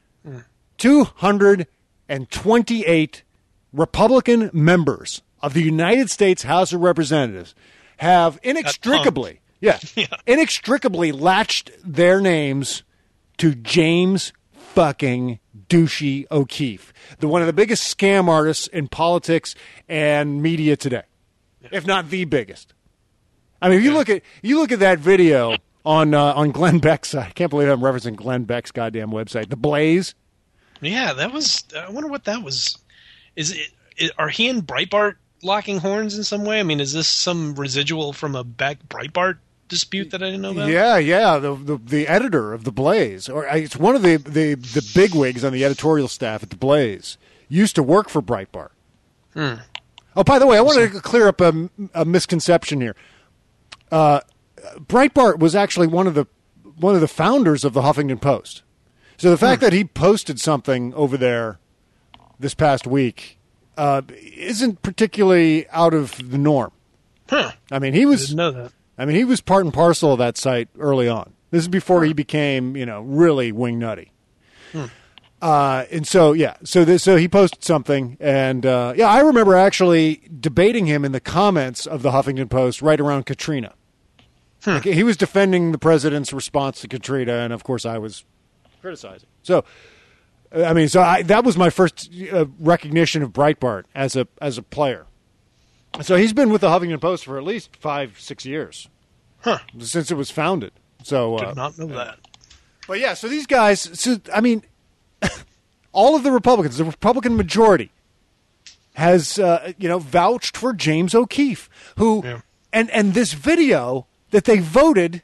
228 Republican members of the United States House of Representatives have inextricably latched their names to James fucking Douchey O'Keefe, one of the biggest scam artists in politics and media today, if not the biggest. I mean, if you look at that video on Glenn Beck's side, I can't believe I'm referencing Glenn Beck's goddamn website, The Blaze. Yeah, that was. I wonder what that was. Are he and Breitbart locking horns in some way? I mean, is this some residual from a Breitbart dispute that I didn't know about? Yeah. The editor of The Blaze, or it's one of the bigwigs on the editorial staff at The Blaze, used to work for Breitbart. Oh, by the way, I want to clear up a misconception here. Breitbart was actually one of the founders of the Huffington Post. So the fact that he posted something over there this past week isn't particularly out of the norm. Huh. I mean, he was. I didn't know that. I mean, he was part and parcel of that site early on. This is before he became, really wing nutty. And so he posted something, and I remember actually debating him in the comments of the Huffington Post right around Katrina. Like, he was defending the president's response to Katrina, and of course I was criticizing. So, that was my first recognition of Breitbart as a player. So he's been with the Huffington Post for at least 5-6 years, since it was founded. So did not know that. But yeah, so these guys. All of the Republicans, the Republican majority, has vouched for James O'Keefe, who and this video that they voted.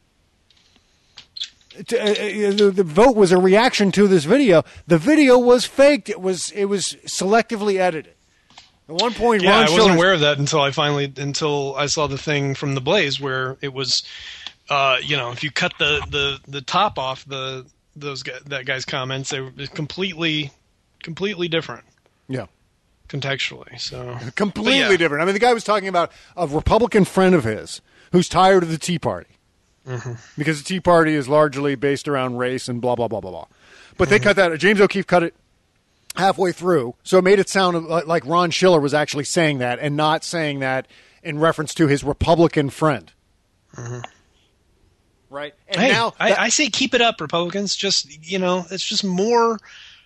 The vote was a reaction to this video. The video was faked. It was selectively edited. At one point, I wasn't aware of that until I saw the thing from The Blaze where it was, if you cut the top off that guy's comments, they were completely different. Yeah. Contextually. So completely different. I mean, the guy was talking about a Republican friend of his who's tired of the Tea Party. Mm-hmm. Because the Tea Party is largely based around race and blah, blah, blah, blah, blah. But they cut that. James O'Keefe cut it halfway through. So it made it sound like Ron Schiller was actually saying that and not saying that in reference to his Republican friend. Mm-hmm. Right? And now I say keep it up, Republicans. Just, it's just more.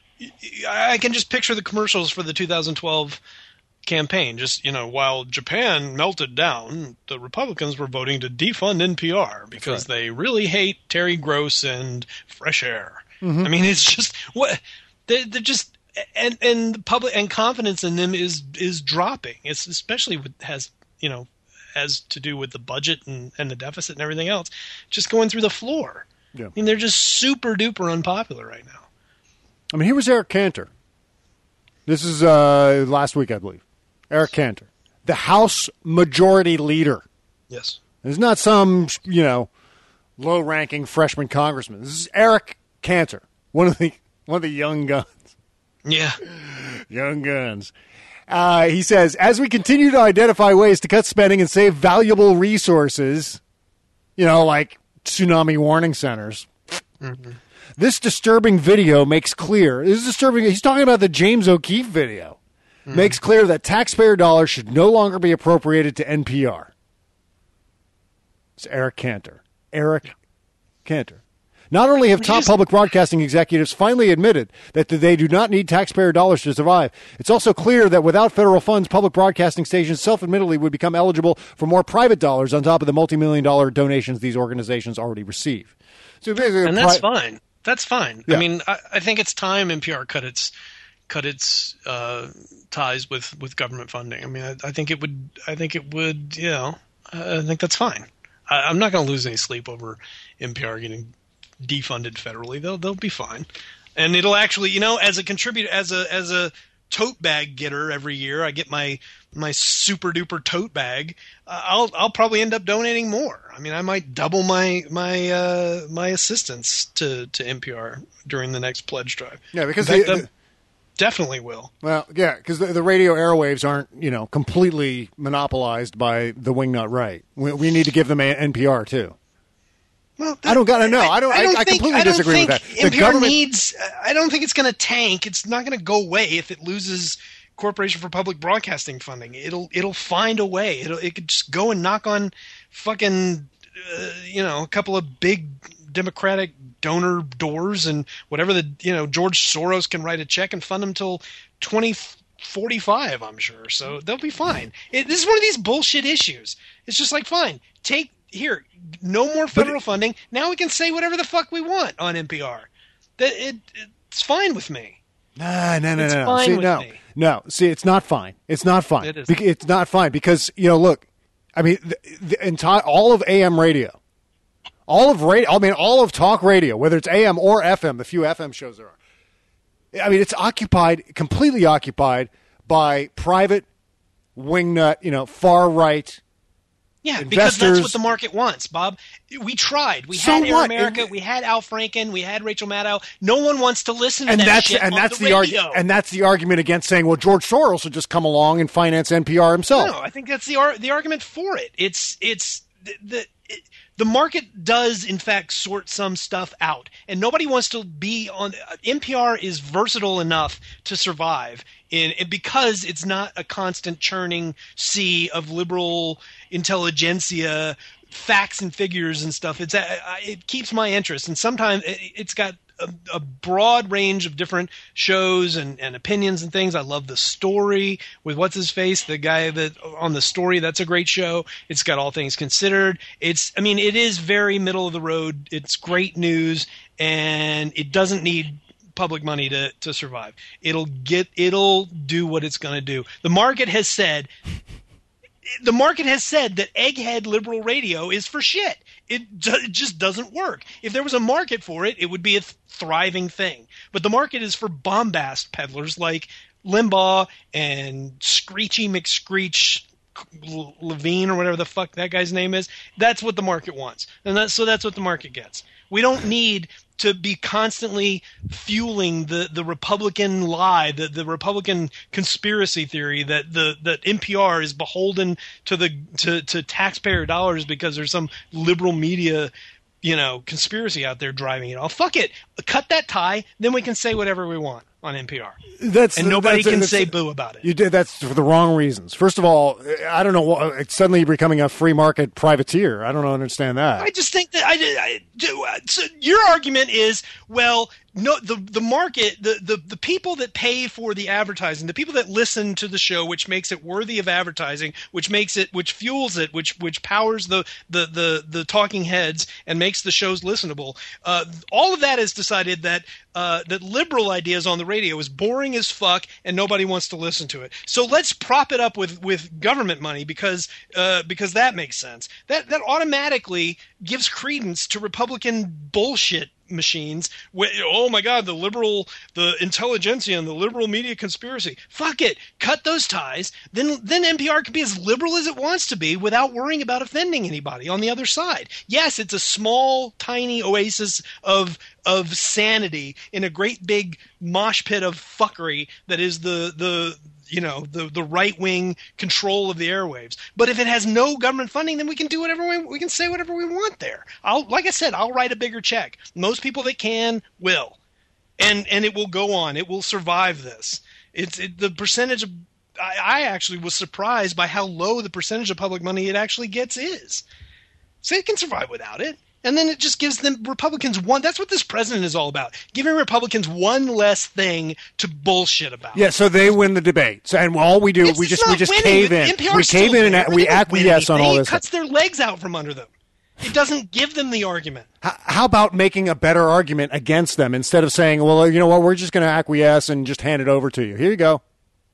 I can just picture the commercials for the 2012 campaign. Just, while Japan melted down, the Republicans were voting to defund NPR because they really hate Terry Gross and fresh air. Mm-hmm. I mean, it's just what they're just and the public and confidence in them is dropping. It's especially has to do with the budget and the deficit and everything else, just going through the floor. Yeah. I mean, they're just super duper unpopular right now. I mean, here was Eric Cantor. This is last week, I believe. Eric Cantor, the House Majority Leader. Yes. This is not some, low-ranking freshman congressman. This is Eric Cantor, one of the young guns. Yeah. Young guns. He says, as we continue to identify ways to cut spending and save valuable resources, like tsunami warning centers, this disturbing video makes clear. This is disturbing. He's talking about the James O'Keefe video. Makes clear that taxpayer dollars should no longer be appropriated to NPR. It's Eric Cantor. Eric Cantor. Not only have top public broadcasting executives finally admitted that they do not need taxpayer dollars to survive, it's also clear that without federal funds, public broadcasting stations self-admittedly would become eligible for more private dollars on top of the multi-million-dollar donations these organizations already receive. So basically, that's fine. That's fine. Yeah. I mean, I think it's time NPR cut its ties with government funding. I mean, I think it would. I think that's fine. I'm not going to lose any sleep over NPR getting defunded federally. They'll be fine, and it'll actually, as a contributor, as a tote bag getter every year, I get my super duper tote bag. I'll probably end up donating more. I mean, I might double my assistance to NPR during the next pledge drive. Yeah, because they definitely will. Well, yeah, because the radio airwaves aren't completely monopolized by the wingnut right. We need to give them NPR too. Well, I completely disagree with that. NPR needs. I don't think it's going to tank. It's not going to go away if it loses Corporation for Public Broadcasting funding. It'll find a way. It could just go and knock on fucking a couple of big Democratic donor doors and whatever George Soros can write a check and fund them till 2045. I'm sure. So they'll be fine. This is one of these bullshit issues. It's just like fine. Here, no more federal funding. Now we can say whatever the fuck we want on NPR. It's fine with me. No. Fine with me. No. See, it's not fine. It's not fine. It is. It's not fine because look. I mean, the entire all of AM radio, all of talk radio, whether it's AM or FM, the few FM shows there are. I mean, it's completely occupied by private wingnut, far right. Yeah, investors. Because that's what the market wants, Bob. We tried. We had Air America. We had Al Franken. We had Rachel Maddow. No one wants to listen to that shit on the radio. And that's the argument against saying, well, George Soros should just come along and finance NPR himself. No, I think that's the argument for it. The the market does in fact sort some stuff out, and nobody wants to be on. NPR is versatile enough to survive because it's not a constant churning sea of liberal intelligentsia, facts and figures and stuff. It keeps my interest, and sometimes it's got a broad range of different shows and opinions and things. I love The Story with what's his face, the guy that on The Story. That's a great show. It's got All Things Considered. It is very middle of the road. It's great news, and it doesn't need public money to survive. It'll do what it's going to do. The market has said that egghead liberal radio is for shit. It just doesn't work. If there was a market for it, it would be a thriving thing. But the market is for bombast peddlers like Limbaugh and Screechy McScreech Levine or whatever the fuck that guy's name is. That's what the market wants. And that's what the market gets. We don't need to be constantly fueling the Republican lie, the Republican conspiracy theory that NPR is beholden to taxpayer dollars because there's some liberal media, conspiracy out there driving it all. Fuck it. Cut that tie, then we can say whatever we want on NPR. Nobody can say boo about it. You did that's for the wrong reasons. First of all, I don't know. It's suddenly becoming a free market privateer. I don't understand that. I just think that so your argument is, well, no, the market, the people that pay for the advertising, the people that listen to the show, which makes it worthy of advertising, which fuels it, which powers the talking heads and makes the shows listenable. All of that has decided that liberal ideas on the radio is boring as fuck and nobody wants to listen to it. So let's prop it up with government money because that makes sense. That automatically gives credence to Republican bullshit machines. Oh my God, the intelligentsia and the liberal media conspiracy. Fuck it. Cut those ties. Then NPR can be as liberal as it wants to be without worrying about offending anybody on the other side. Yes, it's a small, tiny oasis of sanity in a great big mosh pit of fuckery that is the right-wing control of the airwaves. But if it has no government funding, then we can do whatever we can say whatever we want there. I'll write a bigger check. Most people that can will. And it will go on. It will survive this. The percentage of I actually was surprised by how low the percentage of public money it actually gets is. So it can survive without it. And then it just gives them Republicans one. That's what this president is all about. Giving Republicans one less thing to bullshit about. Yeah, so they win the debate. So, and all we do, we just cave in. We cave in and we acquiesce on all this. It cuts their legs out from under them. It doesn't give them the argument. How about making a better argument against them instead of saying, well, you know what, we're just going to acquiesce and just hand it over to you. Here you go.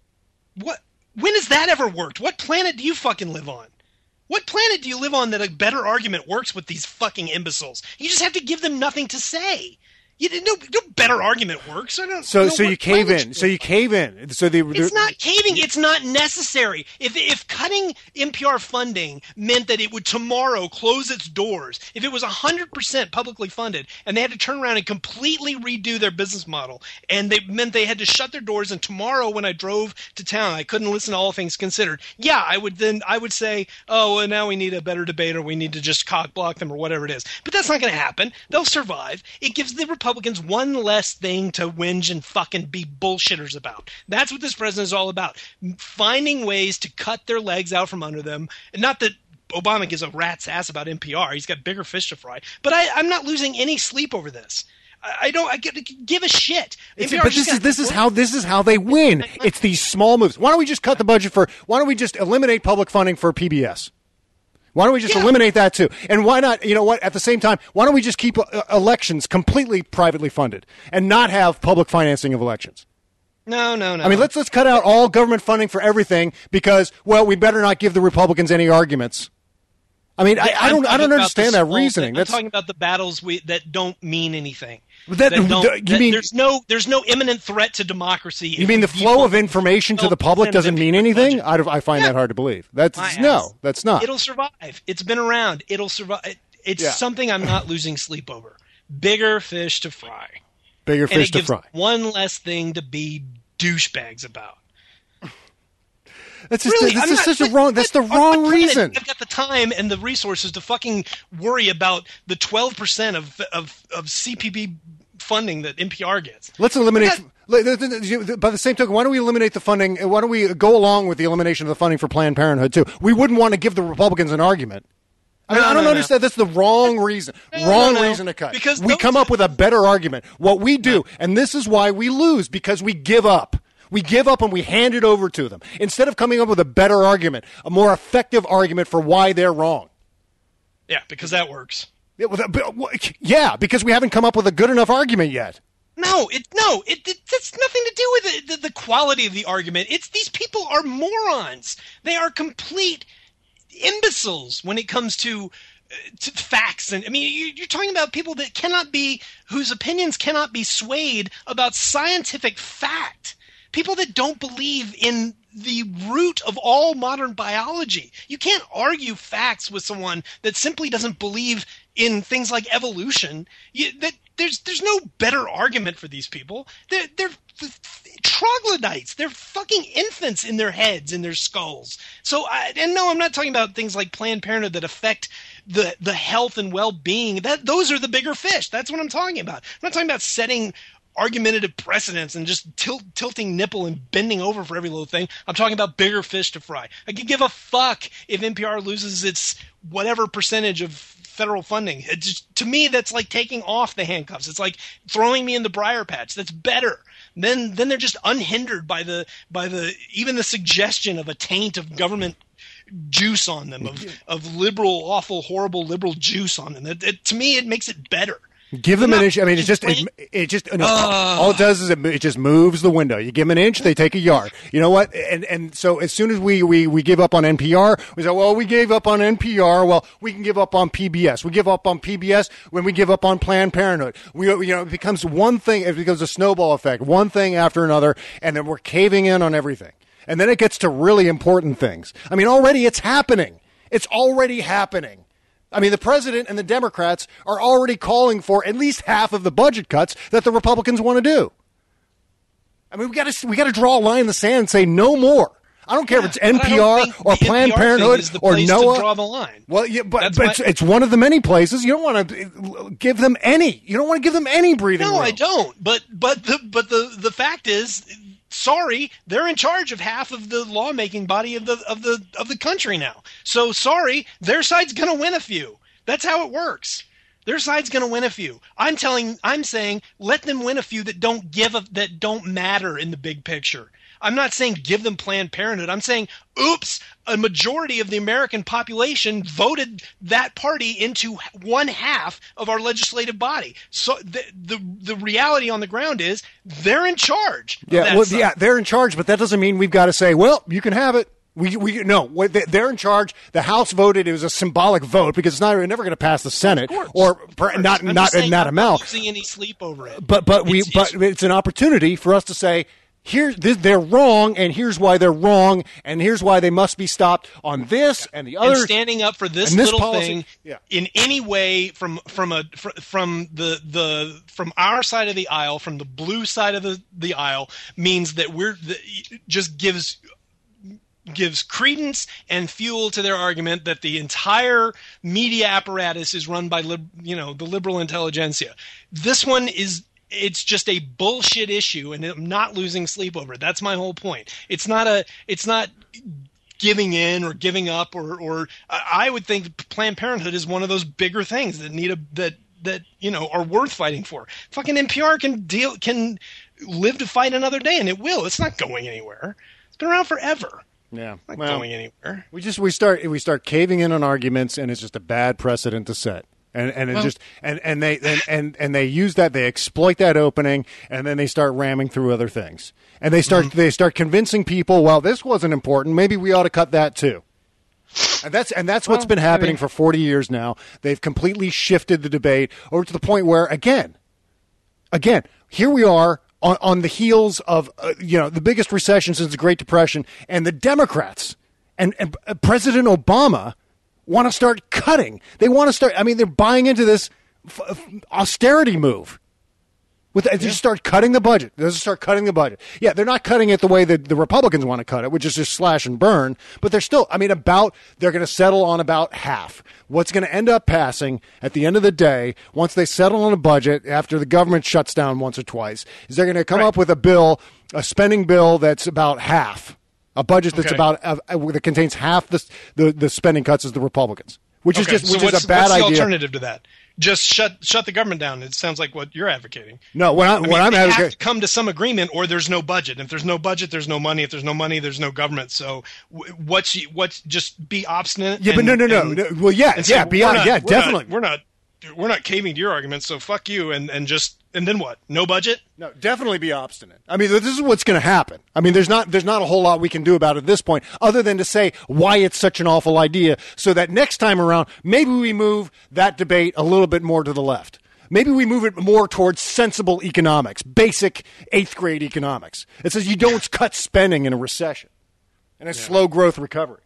What? When has that ever worked? What planet do you fucking live on? What planet do you live on that a better argument works with these fucking imbeciles? You just have to give them nothing to say. No better argument works. So you cave in. So you cave in. So it's not caving. It's not necessary. If cutting NPR funding meant that it would tomorrow close its doors, if it was 100% publicly funded and they had to turn around and completely redo their business model, and they meant they had to shut their doors, and tomorrow when I drove to town I couldn't listen to All Things Considered, yeah, I would say, oh, well, now we need a better debate, or we need to just cock block them, or whatever it is. But that's not going to happen. They'll survive. It gives the Republicans one less thing to whinge and fucking be bullshitters about. That's what this president is all about. Finding ways to cut their legs out from under them. And not that Obama gives a rat's ass about NPR. He's got bigger fish to fry. But I'm not losing any sleep over this. I give a shit. But this is how they win. It's these small moves. Why don't we just cut the budget why don't we just eliminate public funding for PBS? Why don't we just eliminate that too? And why not, you know what, at the same time, why don't we just keep elections completely privately funded and not have public financing of elections? No. I mean, let's cut out all government funding for everything because, well, we better not give the Republicans any arguments. I mean, I don't understand that reasoning. I'm talking about the battles that don't mean anything. There's no imminent threat to democracy. You mean the flow of information to the public doesn't mean anything? I find that hard to believe. That's not. It'll survive. It's been around. It'll survive. It's something I'm not losing sleep over. Bigger fish to fry. Bigger fish to fry. One less thing to be douchebags about. That's just Really, this is such a wrong. That's the wrong reason. I've got the time and the resources to fucking worry about the 12% of CPB funding that NPR gets. Let's eliminate. By the same token, why don't we eliminate the funding? Why don't we go along with the elimination of the funding for Planned Parenthood too? We wouldn't want to give the Republicans an argument. I don't understand. That's the wrong reason. Reason to cut. Because we come up with a better argument. What we do, and this is why we lose, because we give up. We give up and we hand it over to them. Instead of coming up with a better argument, a more effective argument for why they're wrong. Yeah, because that works. Yeah, because we haven't come up with a good enough argument yet. No, that's nothing to do with the quality of the argument. It's these people are morons. They are complete imbeciles when it comes to facts. And I mean, you're talking about people that whose opinions cannot be swayed about scientific fact. People that don't believe in the root of all modern biology. You can't argue facts with someone that simply doesn't believe in things like evolution. There's no better argument for these people. They're troglodytes. They're fucking infants in their heads, in their skulls. So, no, I'm not talking about things like Planned Parenthood that affect the health and well-being. Those are the bigger fish. That's what I'm talking about. I'm not talking about setting argumentative precedents and just tilting nipple and bending over for every little thing. I'm talking about bigger fish to fry. I could give a fuck if NPR loses its whatever percentage of federal funding. To me, that's like taking off the handcuffs. It's like throwing me in the briar patch. That's better. Then they're just unhindered by the even the suggestion of a taint of government juice on them, of liberal, awful, horrible liberal juice on them. To me, it makes it better. Give them an inch. I mean, all it does is it just moves the window. You give them an inch, they take a yard. You know what? And so as soon as we give up on NPR, we say, well, we gave up on NPR. Well, we can give up on PBS. We give up on PBS when we give up on Planned Parenthood. It becomes one thing. It becomes a snowball effect, one thing after another, and then we're caving in on everything. And then it gets to really important things. I mean, already it's happening. It's already happening. I mean, the president and the Democrats are already calling for at least half of the budget cuts that the Republicans want to do. I mean, we got to draw a line in the sand and say no more. I don't care if it's NPR or Planned Parenthood or NOAA. To draw the line. Well, yeah, but it's one of the many places. You don't want to give them any. You don't want to give them any breathing room. No, I don't. But the fact is, sorry, they're in charge of half of the lawmaking body of the country now. So sorry, their side's going to win a few. That's how it works. Their side's going to win a few. I'm saying let them win a few that don't matter in the big picture. I'm not saying give them Planned Parenthood. I'm saying, oops, a majority of the American population voted that party into one half of our legislative body. So the reality on the ground is they're in charge. Yeah, they're in charge, but that doesn't mean we've got to say, well, you can have it. No, they're in charge. The House voted. It was a symbolic vote because it's never going to pass the Senate, or not in that amount. I'm not losing any sleep over it. But it's an opportunity for us to say, they're wrong, and here's why they're wrong, and here's why they must be stopped on this and the other. And standing up for this little policy, thing in any way from our side of the aisle, from the blue side of the aisle, means that just gives credence and fuel to their argument that the entire media apparatus is run by the liberal intelligentsia. This one it's just a bullshit issue, and I'm not losing sleep over it. That's my whole point. It's not giving in or giving up, or I would think Planned Parenthood is one of those bigger things that are worth fighting for. Fucking NPR can live to fight another day, and it will. It's not going anywhere. It's been around forever. Yeah, not going anywhere. We start caving in on arguments, and it's just a bad precedent to set. And they use that, they exploit that opening, and then they start ramming through other things, and they start convincing people, well, this wasn't important, maybe we ought to cut that too. And that's what's been happening for 40 years now. They've completely shifted the debate over to the point where again, here we are on the heels of the biggest recession since the Great Depression, and the Democrats and President Obama want to start cutting. They want to start. I mean, they're buying into this austerity move, They just start cutting the budget. They just start cutting the budget. Yeah, they're not cutting it the way that the Republicans want to cut it, which is just slash and burn. But they're still, they're going to settle on about half. What's going to end up passing at the end of the day, once they settle on a budget after the government shuts down once or twice, is they're going to come up with a spending bill that's about half. A budget that's that contains half the spending cuts as the Republicans, which is a bad idea. What's the alternative to that? Just shut the government down. It sounds like what you're advocating. No, what I'm advocating, have to come to some agreement, or there's no budget. If there's no budget, there's no money. If there's no money, there's no government. So what's just be obstinate? Yeah, but no. Well, definitely. We're not caving to your argument. So fuck you, and then what? No budget? No, definitely be obstinate. This is what's going to happen. There's not a whole lot we can do about it at this point, other than to say why it's such an awful idea, so that next time around, maybe we move that debate a little bit more to the left. Maybe we move it more towards sensible economics, basic 8th grade economics. It says you don't cut spending in a recession and a slow growth recovery.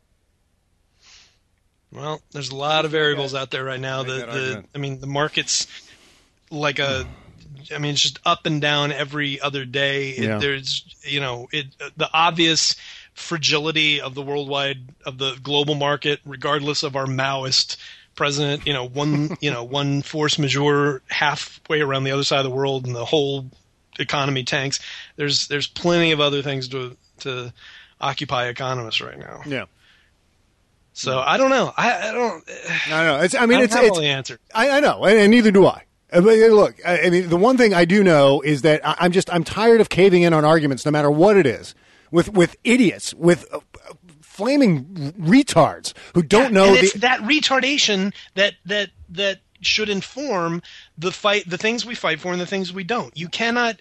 Well, there's a lot of variables out there right now. The market's like it's just up and down every other day. There's, the obvious fragility of the global market, regardless of our Maoist president. One force majeure halfway around the other side of the world, and the whole economy tanks. There's plenty of other things to occupy economists right now. Yeah. So I don't know. I don't know. It's all the answer. I know, and neither do I. Look, the one thing I do know is that I'm tired of caving in on arguments, no matter what it is, with idiots, with flaming retards who don't know. And it's that retardation that should inform the things we fight for and the things we don't. You cannot,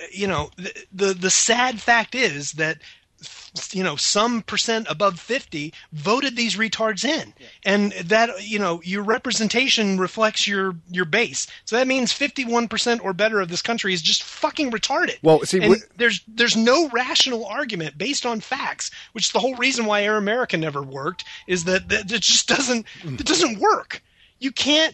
the sad fact is that, some percent above 50 voted these retards in, and that your representation reflects your base. So that means 51% or better of this country is just fucking retarded. Well, see, and there's no rational argument based on facts, which is the whole reason why Air America never worked. Is that it just doesn't work. You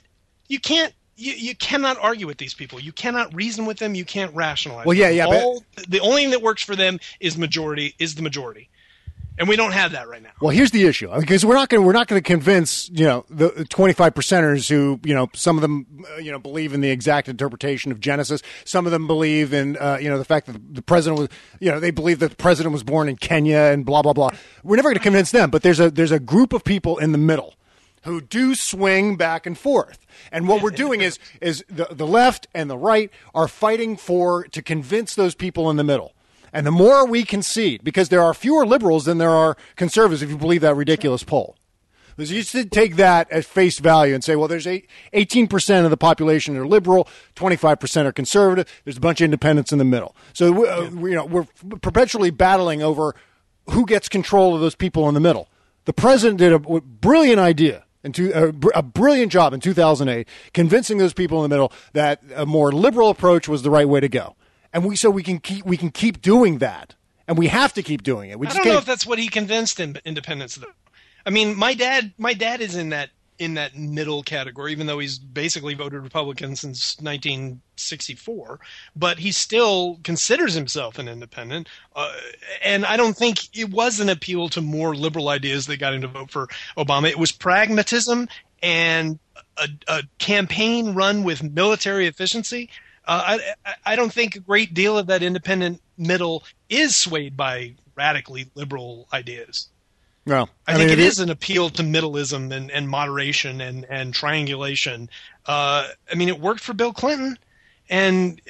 cannot argue with these people. You cannot reason with them. You can't rationalize. Well, yeah. The only thing that works for them is the majority, and we don't have that right now. Well, here's the issue, because we're not going to convince the 25%ers who some of them believe in the exact interpretation of Genesis. Some of them believe in the fact that the president was they believe that the president was born in Kenya and blah blah blah. We're never going to convince them, but there's a group of people in the middle who do swing back and forth. And what we're doing is the left and the right are fighting to convince those people in the middle. And the more we concede, because there are fewer liberals than there are conservatives, if you believe that ridiculous poll. Because you should take that at face value and say, well, there's 18% of the population are liberal, 25% are conservative. There's a bunch of independents in the middle. So we're perpetually battling over who gets control of those people in the middle. The president did a brilliant idea. A brilliant job in 2008, convincing those people in the middle that a more liberal approach was the right way to go, and we can keep doing that, and we have to keep doing it. I don't know if that's what he convinced independents, though. My dad is in that middle category, even though he's basically voted Republican since 1964, but he still considers himself an independent. And I don't think it was an appeal to more liberal ideas that got him to vote for Obama. It was pragmatism and a campaign run with military efficiency. I don't think a great deal of that independent middle is swayed by radically liberal ideas. Well, I think it is an appeal to middleism and moderation and triangulation. It worked for Bill Clinton, and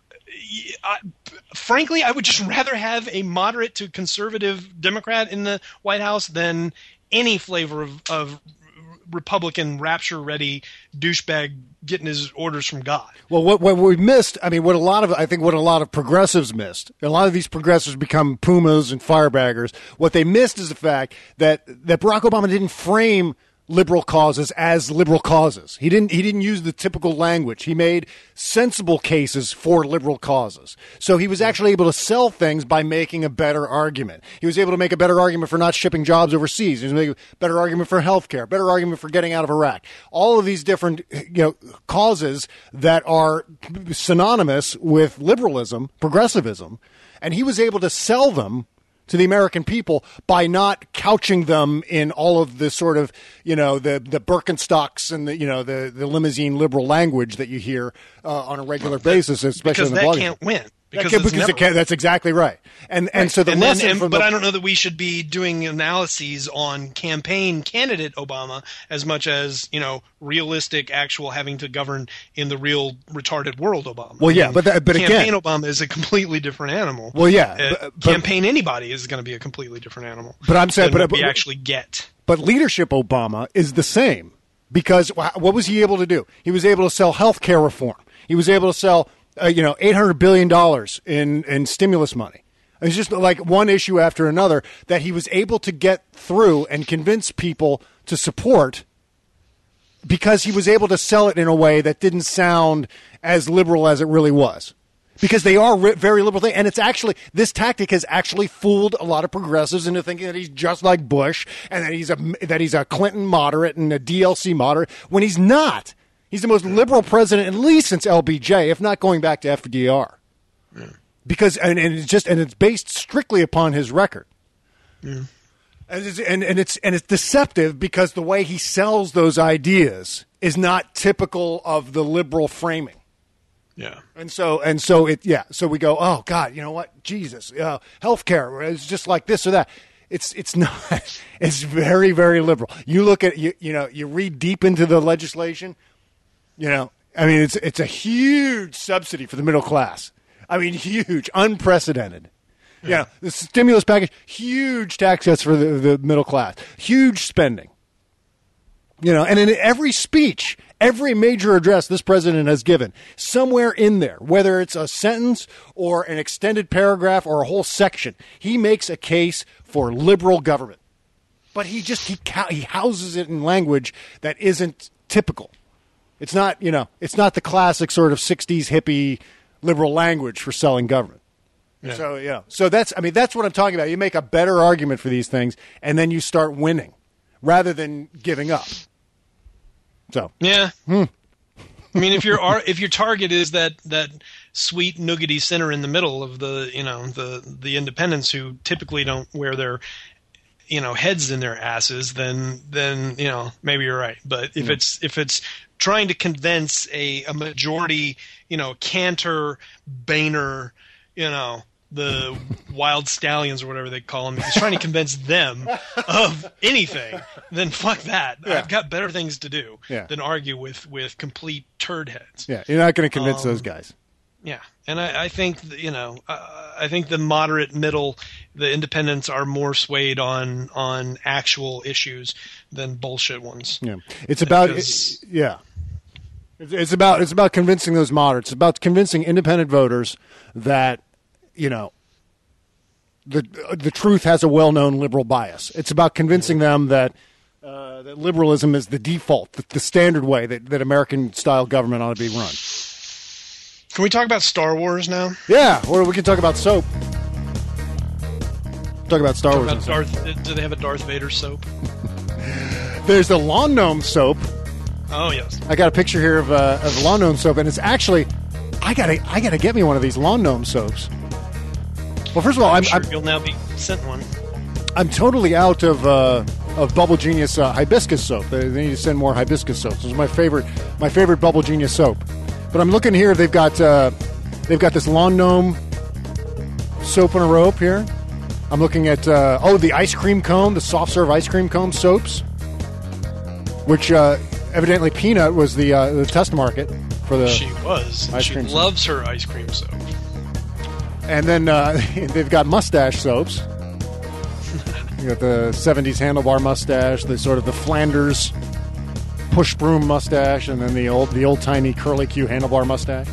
frankly, I would just rather have a moderate to conservative Democrat in the White House than any flavor of Republican rapture-ready douchebag getting his orders from God. Well, what we missed, what a lot of progressives missed, a lot of these progressives become pumas and firebaggers. What they missed is the fact that Barack Obama didn't frame liberal causes as liberal causes. He didn't use the typical language. He made sensible cases for liberal causes. So he was actually able to sell things by making a better argument. He was able to make a better argument for not shipping jobs overseas. He was making a better argument for healthcare, better argument for getting out of Iraq. All of these different, causes that are synonymous with liberalism, progressivism, and he was able to sell them to the American people by not couching them in all of the sort of, the Birkenstocks and the limousine liberal language that you hear on a regular basis, especially in the because blogging. that can't win. That's exactly right. And so the lesson but I don't know that we should be doing analyses on campaign candidate Obama as much as, realistic, actual having to govern in the real retarded world Obama. Well, yeah, but campaign again, Obama is a completely different animal. Well, yeah, but campaign anybody is going to be a completely different animal. But I'm saying, but we actually get. But leadership Obama is the same, because what was he able to do? He was able to sell health care reform. He was able to sell $800 billion in stimulus money. It's just like one issue after another that he was able to get through and convince people to support, because he was able to sell it in a way that didn't sound as liberal as it really was. Because they are very liberal thing, and this tactic has actually fooled a lot of progressives into thinking that he's just like Bush and that he's a Clinton moderate and a DLC moderate, when he's not. He's the most liberal president, at least since LBJ, if not going back to FDR. Yeah. Because it's based strictly upon his record. Yeah. And it's deceptive, because the way he sells those ideas is not typical of the liberal framing. Yeah. So we go, oh God, you know what? Jesus, healthcare is just like this or that. It's not. It's very, very liberal. You look at you read deep into the legislation. It's a huge subsidy for the middle class. Huge, unprecedented. Yeah. The stimulus package, huge tax cuts for the middle class, huge spending. And in every speech, every major address this president has given, somewhere in there, whether it's a sentence or an extended paragraph or a whole section, he makes a case for liberal government. But he houses it in language that isn't typical. It's not, it's not the classic sort of 60s hippie liberal language for selling government. Yeah. So that's what I'm talking about. You make a better argument for these things, and then you start winning rather than giving up. So. Yeah. If your target is that sweet nougaty center in the middle of the independents who typically don't wear their heads in their asses, then maybe you're right. But if it's trying to convince a majority, Cantor, Boehner, the wild stallions or whatever they call them, if he's trying to convince them of anything, then fuck that. Yeah. I've got better things to do than argue with complete turd heads. Yeah, you're not going to convince those guys. Yeah, and I think I think the moderate middle, the independents are more swayed on actual issues than bullshit ones. Yeah, it's about It's about convincing those moderates. It's about convincing independent voters that the truth has a well-known liberal bias. It's about convincing them that that liberalism is the default, the standard way that American-style government ought to be run. Can we talk about Star Wars now? Yeah, or we can talk about soap. Talk about Star Wars. Do they have a Darth Vader soap? There's the Lawn Gnome soap. Oh yes. I got a picture here of Lawn Gnome soap, and it's actually I gotta get me one of these Lawn Gnome soaps. Well, first of all, you'll now be sent one. I'm totally out of Bubble Genius hibiscus soap. They need to send more hibiscus soaps. This is my favorite Bubble Genius soap. But I'm looking here. They've got this Lawn Gnome soap on a rope here. I'm looking at the ice cream cone, the soft serve ice cream cone soaps, which evidently Peanut was the test market for the. She was. She loves her ice cream soap. And then they've got mustache soaps. You got the 70s handlebar mustache, the sort of the Flanders push broom mustache, and then the old timey curly Q handlebar mustache.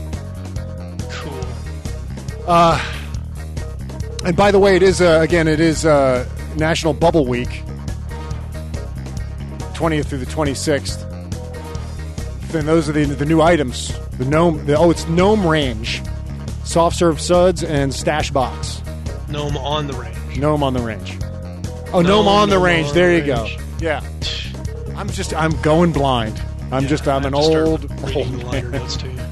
Cool. And by the way, it is National Bubble Week 20th through the 26th. Then those are the new items. The Gnome. It's Gnome Range, soft serve suds and stash box. Gnome on the range. Gnome on the range. Oh, Gnome on the range. There you go. Yeah. I'm going blind. I'm an old man. Notes to you.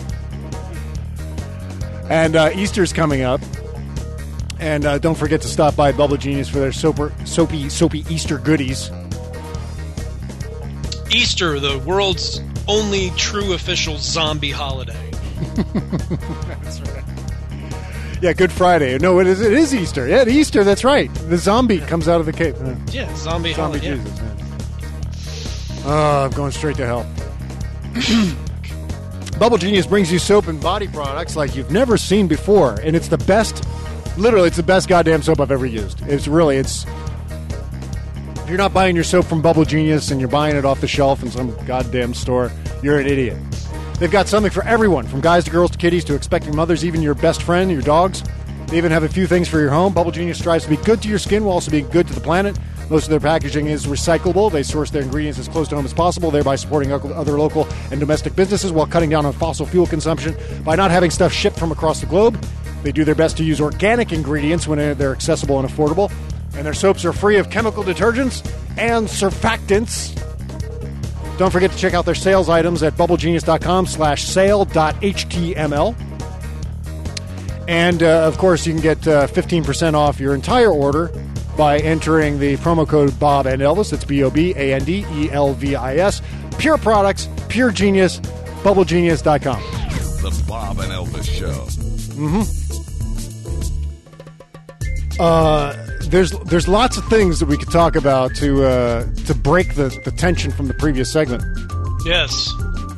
And Easter's coming up. And don't forget to stop by Bubble Genius for their soapy Easter goodies. Easter, the world's only true official zombie holiday. That's right. Yeah, Good Friday. No, it is Easter. Yeah, Easter, that's right. The zombie comes out of the cave. Yeah, zombie holiday. Jesus, man. Oh, I'm going straight to hell. Bubble Genius brings you soap and body products like you've never seen before. And it's the best, literally, it's the best goddamn soap I've ever used. If you're not buying your soap from Bubble Genius and you're buying it off the shelf in some goddamn store, you're an idiot. They've got something for everyone, from guys to girls to kiddies to expecting mothers, even your best friend, your dogs. They even have a few things for your home. Bubble Genius strives to be good to your skin while also being good to the planet. Most of their packaging is recyclable. They source their ingredients as close to home as possible, thereby supporting other local and domestic businesses while cutting down on fossil fuel consumption by not having stuff shipped from across the globe. They do their best to use organic ingredients when they're accessible and affordable. And their soaps are free of chemical detergents and surfactants. Don't forget to check out their sales items at bubblegenius.com/sale.html. And, of course, you can get 15% off your entire order by entering the promo code Bob and Elvis. It's BOBANDELVIS. Pure products, pure genius, bubblegenius.com. The Bob and Elvis Show. There's lots of things that we could talk about to break the tension from the previous segment. Yes.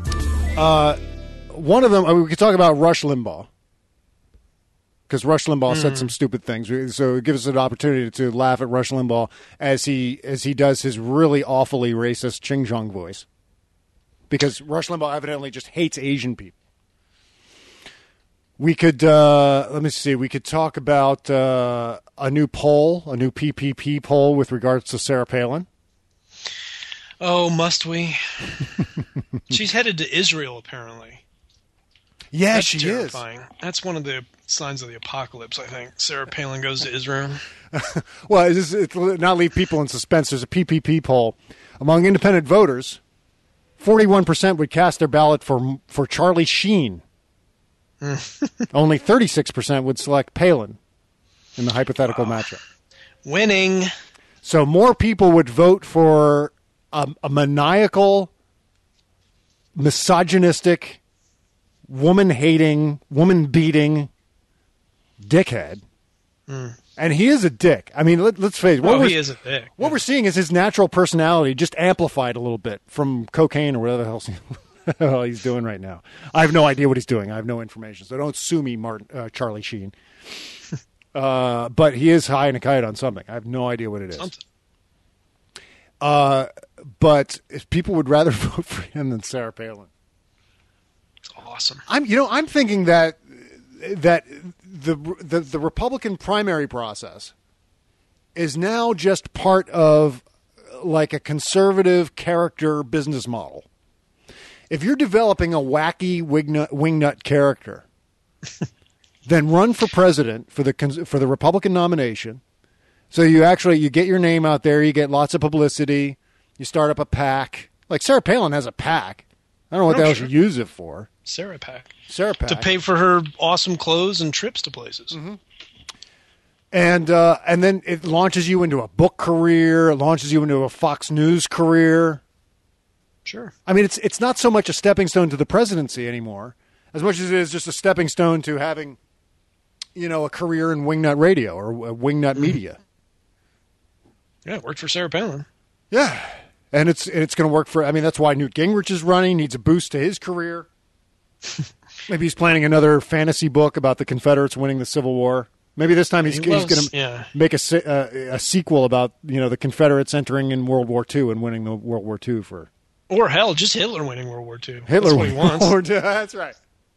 One of them, we could talk about Rush Limbaugh. Because Rush Limbaugh said some stupid things. So it gives us an opportunity to laugh at Rush Limbaugh as he does his really awfully racist Ching Chong voice. Because Rush Limbaugh evidently just hates Asian people. We could, let me see, we could talk about a new poll, a new PPP poll with regards to Sarah Palin. Oh, must we? She's headed to Israel, apparently. Yeah, That's she terrifying. That's one of the signs of the apocalypse, I think. Sarah Palin goes to Israel. Well, it's not leave people in suspense. There's a PPP poll. Among independent voters, 41% would cast their ballot for Charlie Sheen. Only 36% would select Palin in the hypothetical matchup. Winning. So more people would vote for a maniacal, misogynistic, woman-hating, woman-beating dickhead. And he is a dick. I mean, let's face it. He is a dick. What we're seeing is his natural personality just amplified a little bit from cocaine or whatever the hell he's doing right now. I have no idea what he's doing. I have no information. So don't sue me, Charlie Sheen. But he is high in a kite on something. I have no idea what it is. But if people would rather vote for him than Sarah Palin. It's awesome. I'm thinking that the Republican primary process is now just part of like a conservative character business model. If you're developing a wacky wingnut character, then run for president for the Republican nomination. So you get your name out there, you get lots of publicity, you start up a PAC. Like Sarah Palin has a PAC. I don't know what the hell she use it for. Sarah PAC. To pay for her awesome clothes and trips to places. Mm-hmm. And then it launches you into a book career. It launches you into a Fox News career. Sure. I mean, it's not so much a stepping stone to the presidency anymore, as much as it is just a stepping stone to having, a career in wingnut radio or wingnut media. Yeah, it worked for Sarah Palin. Yeah, and it's going to work for. I mean, that's why Newt Gingrich is running. Needs a boost to his career. Maybe he's planning another fantasy book about the Confederates winning the Civil War. Maybe this time he's going to make a sequel about the Confederates entering in World War II and winning the World War II for. Or hell, just Hitler winning World War II. Hitler winning World War II. That's right.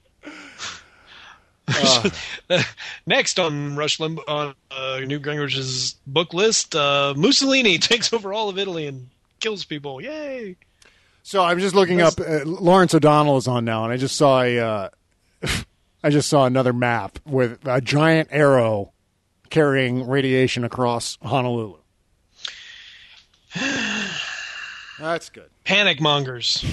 Next on Rush Limbaugh, on Newt Gingrich's book list, Mussolini takes over all of Italy and kills people. Yay! So I'm just looking up. Lawrence O'Donnell is on now, and I just saw another map with a giant arrow carrying radiation across Honolulu. That's good. Panic mongers.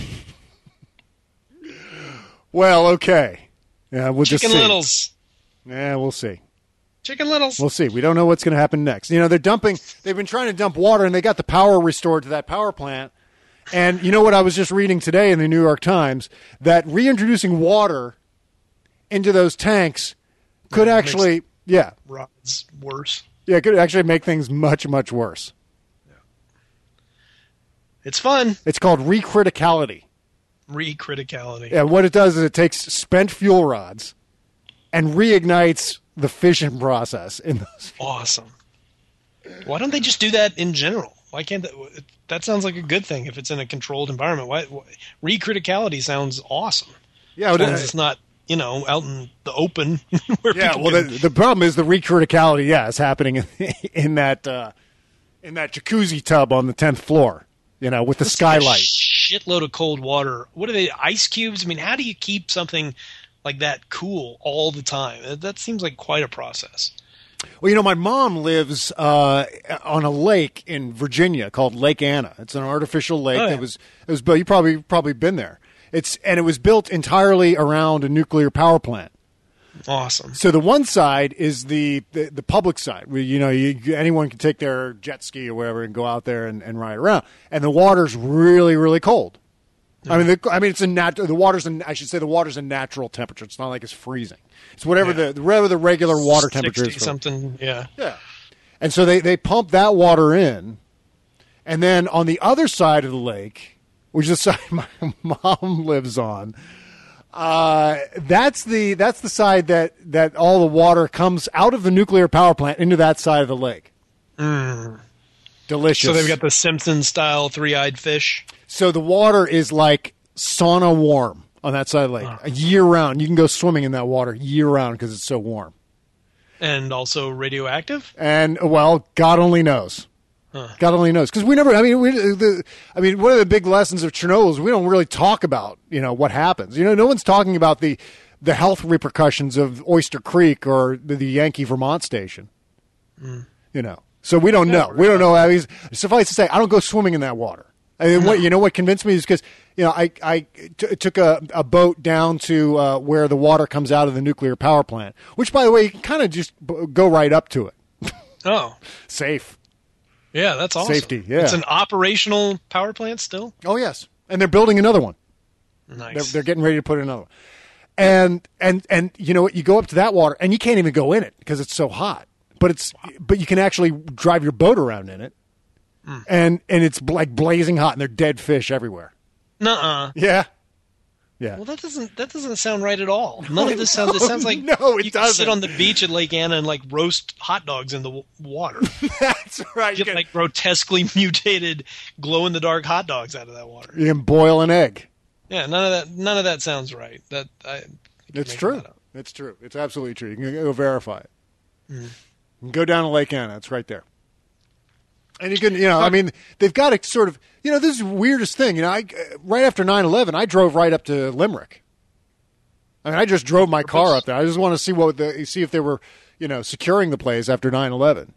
Well, okay. Yeah, we'll Chicken just see. Littles. Yeah, we'll see. Chicken Littles. We'll see. We don't know what's going to happen next. You know, they've been trying to dump water, and they got the power restored to that power plant. And you know what I was just reading today in the New York Times? That reintroducing water into those tanks could actually, rods worse. Yeah, it could actually make things much, much worse. Yeah. It's fun. It's called recriticality. Recriticality. Yeah, what it does is it takes spent fuel rods and reignites the fission process in those. Awesome. Why don't they just do that in general? Why can't that sounds like a good thing if it's in a controlled environment. Why recriticality sounds awesome. Yeah, as long as it's not, out in the open. Yeah, well, the problem is the recriticality. Yeah, is happening in that jacuzzi tub on the 10th floor. With the skylight. Shitload of cold water. What are they? Ice cubes? I mean, how do you keep something like that cool all the time? That seems like quite a process. Well, my mom lives on a lake in Virginia called Lake Anna. It's an artificial lake that was built. You probably been there. It was built entirely around a nuclear power plant. Awesome. So the one side is the public side, where anyone can take their jet ski or whatever and go out there and ride around. And the water's really, really cold. Mm-hmm. I mean, the water's the water's a natural temperature. It's not like it's freezing. It's whatever the regular water temperature is. 60 something, yeah. Yeah. And so they pump that water in, and then on the other side of the lake, which is the side my mom lives on, that's the side that all the water comes out of the nuclear power plant into that side of the lake. Mm. Delicious. So they've got the Simpsons-style three-eyed fish. So the water is like sauna warm on that side of the lake, year-round. You can go swimming in that water year-round because it's so warm. And also radioactive? And, well, God only knows. Huh. God only knows. Because one of the big lessons of Chernobyl is we don't really talk about, what happens. No one's talking about the health repercussions of Oyster Creek or the Yankee Vermont station. Mm. So we don't know. We don't know. I mean, suffice to say, I don't go swimming in that water. I mean, what convinced me is because, I took a boat down to where the water comes out of the nuclear power plant, which, by the way, you can kind of just go right up to it. Oh. Safe. Yeah, that's awesome. Safety, yeah. It's an operational power plant still? Oh, yes. And they're building another one. Nice. They're getting ready to put another one. And you know what? You go up to that water, and you can't even go in it because it's so hot. But you can actually drive your boat around in it. Mm. And it's like blazing hot, and there are dead fish everywhere. Nuh-uh. Yeah. Yeah. Well, that doesn't sound right at all. None of this sounds. It sounds like you can sit on the beach at Lake Anna and like roast hot dogs in the water. That's right. Get like grotesquely mutated, glow in the dark hot dogs out of that water. You can boil an egg. Yeah, none of that sounds right. It's true. It's true. It's absolutely true. You can go verify it. Mm. You can go down to Lake Anna. It's right there. And you can, I mean, they've got to sort of, this is the weirdest thing. Right after 9/11, I drove right up to Limerick. I mean, I just drove my car up there. I just want to see if they were, securing the place after 9/11.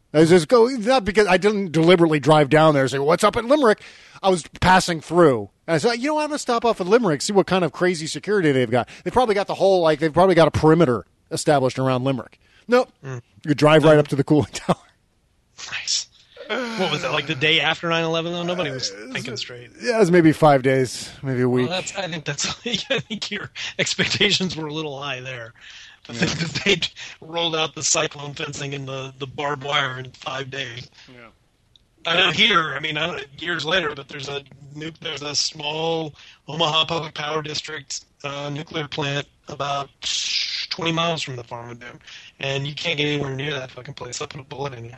Not because I didn't deliberately drive down there and say, what's up at Limerick? I was passing through. And I said, I'm going to stop off at Limerick, see what kind of crazy security they've got. They've probably got they've probably got a perimeter established around Limerick. Nope. Mm. You drive right up to the cooling tower. Nice. What was that, like the day after 9/11, though? Nobody was thinking straight. Yeah, it was maybe 5 days, maybe a week. Well, I think your expectations were a little high there. To think that they'd rolled out the cyclone fencing and the barbed wire in 5 days. Yeah. I know here, years later, but there's a small Omaha Public Power District nuclear plant about 20 miles from the Farmington, and you can't get anywhere near that fucking place. They'll put a bullet in you.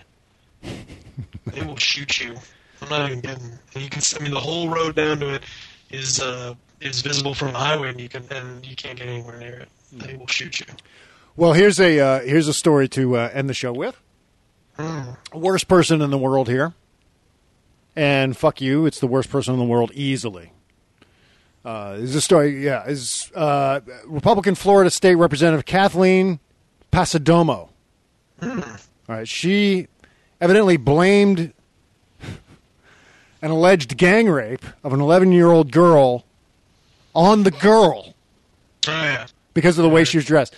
They will shoot you. I'm not even kidding. And the whole road down to it is visible from the highway, and you can't get anywhere near it. They will shoot you. Well, here's a story to end the show with. Worst person in the world here. And fuck you, it's the worst person in the world easily. Is this story? Yeah, is Republican Florida State Representative Kathleen Pasadomo. All right, she evidently blamed an alleged gang rape of an 11-year-old girl on the girl because of the way she was dressed.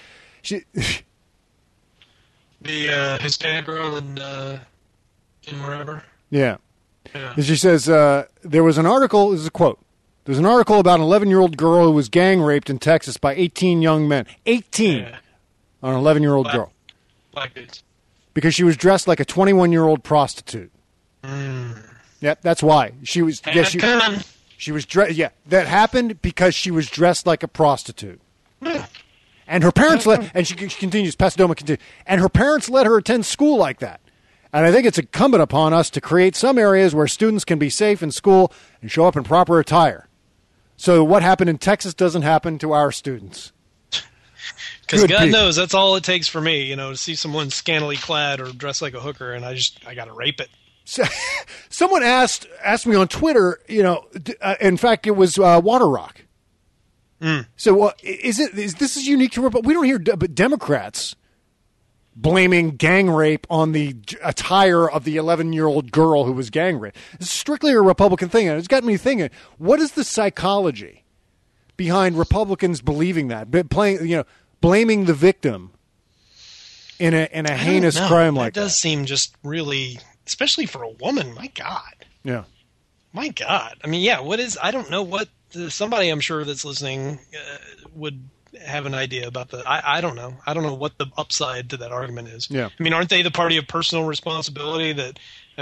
The Hispanic girl in wherever. Yeah. And she says there was an article. This is a quote. There's an article about an 11-year-old girl who was gang raped in Texas by 18 young men. 18 on an 11-year-old girl. Black dudes. Because she was dressed like a 21-year-old prostitute. Yep, that's why. She was she was dressed. Yeah, that happened because she was dressed like a prostitute. And her parents and she continues, Pasadoma continues, and her parents let her attend school like that. And I think it's incumbent upon us to create some areas where students can be safe in school and show up in proper attire. So what happened in Texas doesn't happen to our students. Because God knows that's all it takes for me, to see someone scantily clad or dressed like a hooker, and I got to rape it. So, someone asked me on Twitter, in fact, it was Water Rock. So is this unique to Republicans? We don't hear Democrats blaming gang rape on the attire of the 11-year-old girl who was gang raped. It's strictly a Republican thing, and it's got me thinking: what is the psychology behind Republicans believing that, blaming the victim in a heinous crime like that? That does seem just really, especially for a woman. My God. Yeah. My God. I mean, yeah. I don't know what somebody I'm sure that's listening would have an idea about that. I don't know. I don't know what the upside to that argument is. Yeah. I mean, aren't they the party of personal responsibility? I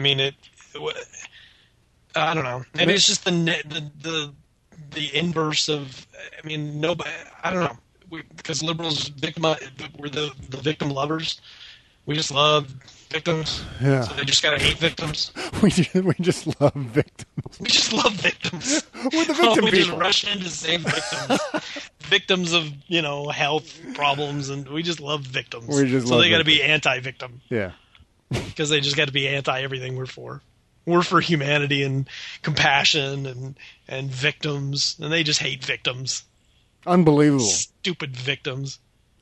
don't know. Maybe it's just the inverse of. I mean, nobody. I don't know. Because liberals we're the victim lovers. We just love victims. Yeah. So they just gotta hate victims. We just love victims. We just love victims. We're the victim we people. just rush in to save victims. Victims of health problems, and we just love victims. So they got to be anti-victim. Yeah. Because they just got to be anti everything we're for. We're for humanity and compassion and victims, and they just hate victims. Unbelievable. Stupid victims.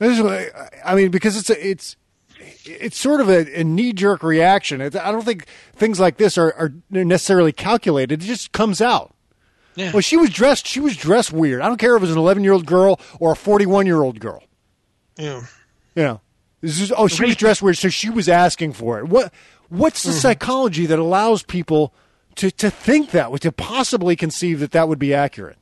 I mean, because it's sort of a knee-jerk reaction. I don't think things like this are necessarily calculated. It just comes out. Yeah. Well, she was dressed weird. I don't care if it was an 11-year-old girl or a 41-year-old girl. Yeah. She was dressed weird, so she was asking for it. What's the psychology that allows people to think that, to possibly conceive that would be accurate?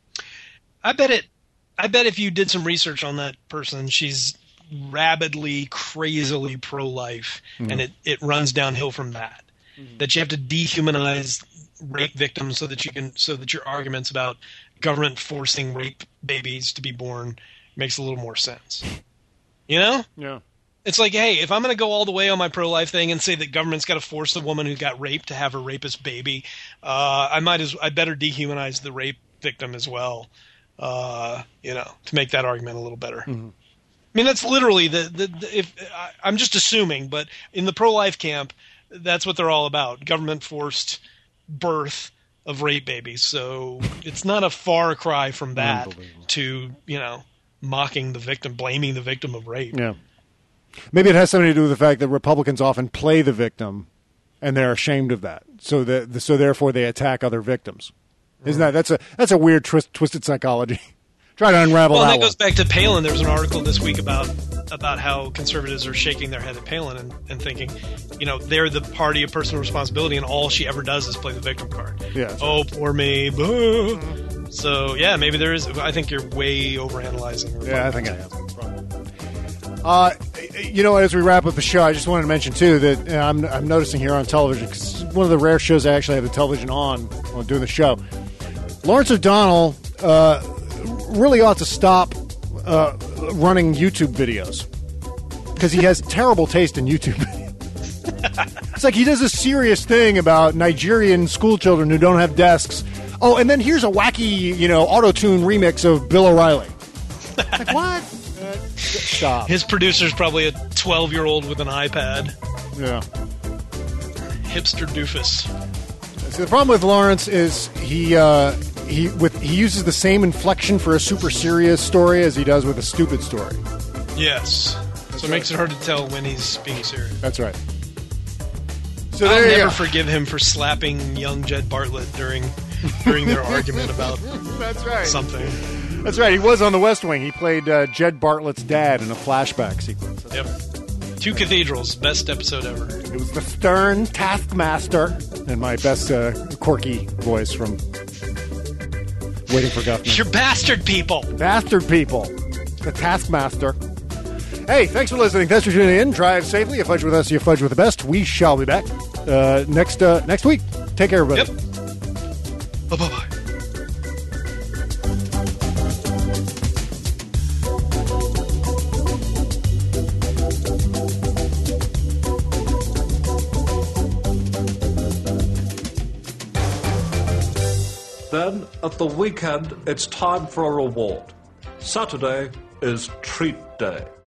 I bet if you did some research on that person, she's rabidly, crazily pro-life, and it runs downhill from that. That you have to dehumanize rape victims so that your arguments about government forcing rape babies to be born makes a little more sense. Yeah. It's like, hey, if I'm going to go all the way on my pro-life thing and say that government's got to force the woman who got raped to have her rapist baby, I better dehumanize the rape victim as well. To make that argument a little better. I mean, that's literally I'm just assuming, but in the pro-life camp, that's what they're all about. Government forced birth of rape babies. So it's not a far cry from that to, mocking the victim, blaming the victim of rape. Yeah. Maybe it has something to do with the fact that Republicans often play the victim and they're ashamed of that. So therefore they attack other victims. Isn't that's a weird twisted psychology. Try to unravel that. Well, that goes back to Palin. There was an article this week about how conservatives are shaking their head at Palin and thinking, they're the party of personal responsibility, and all she ever does is play the victim card. Yeah. Oh, poor me. Boo. So yeah, maybe there is. I think you're way overanalyzing. Yeah, I think I am. As we wrap up the show, I just wanted to mention too that I'm noticing here on television, because one of the rare shows I actually have the television on while doing the show. Lawrence O'Donnell really ought to stop running YouTube videos, because he has terrible taste in YouTube videos. It's like he does a serious thing about Nigerian school children who don't have desks. Oh, and then here's a wacky, auto-tune remix of Bill O'Reilly. Like, what? Stop. His producer's probably a 12-year-old with an iPad. Yeah. Hipster doofus. See, the problem with Lawrence is he uses the same inflection for a super serious story as he does with a stupid story. Yes. So it makes it hard to tell when he's being serious. That's right. So I'll there you never go. forgive him for slapping young Jed Bartlett during their argument about That's right. something. That's right. He was on The West Wing. He played Jed Bartlett's dad in a flashback sequence. Yep. Two Cathedrals, best episode ever. It was the stern taskmaster, and my best quirky voice from Waiting for Guffman. You're bastard people. Bastard people. The taskmaster. Hey, thanks for listening. Thanks for tuning in. Drive safely. You fudge with us, you fudge with the best. We shall be back next week. Take care, everybody. Yep. Bye-bye. Then, at the weekend, it's time for a reward. Saturday is treat day.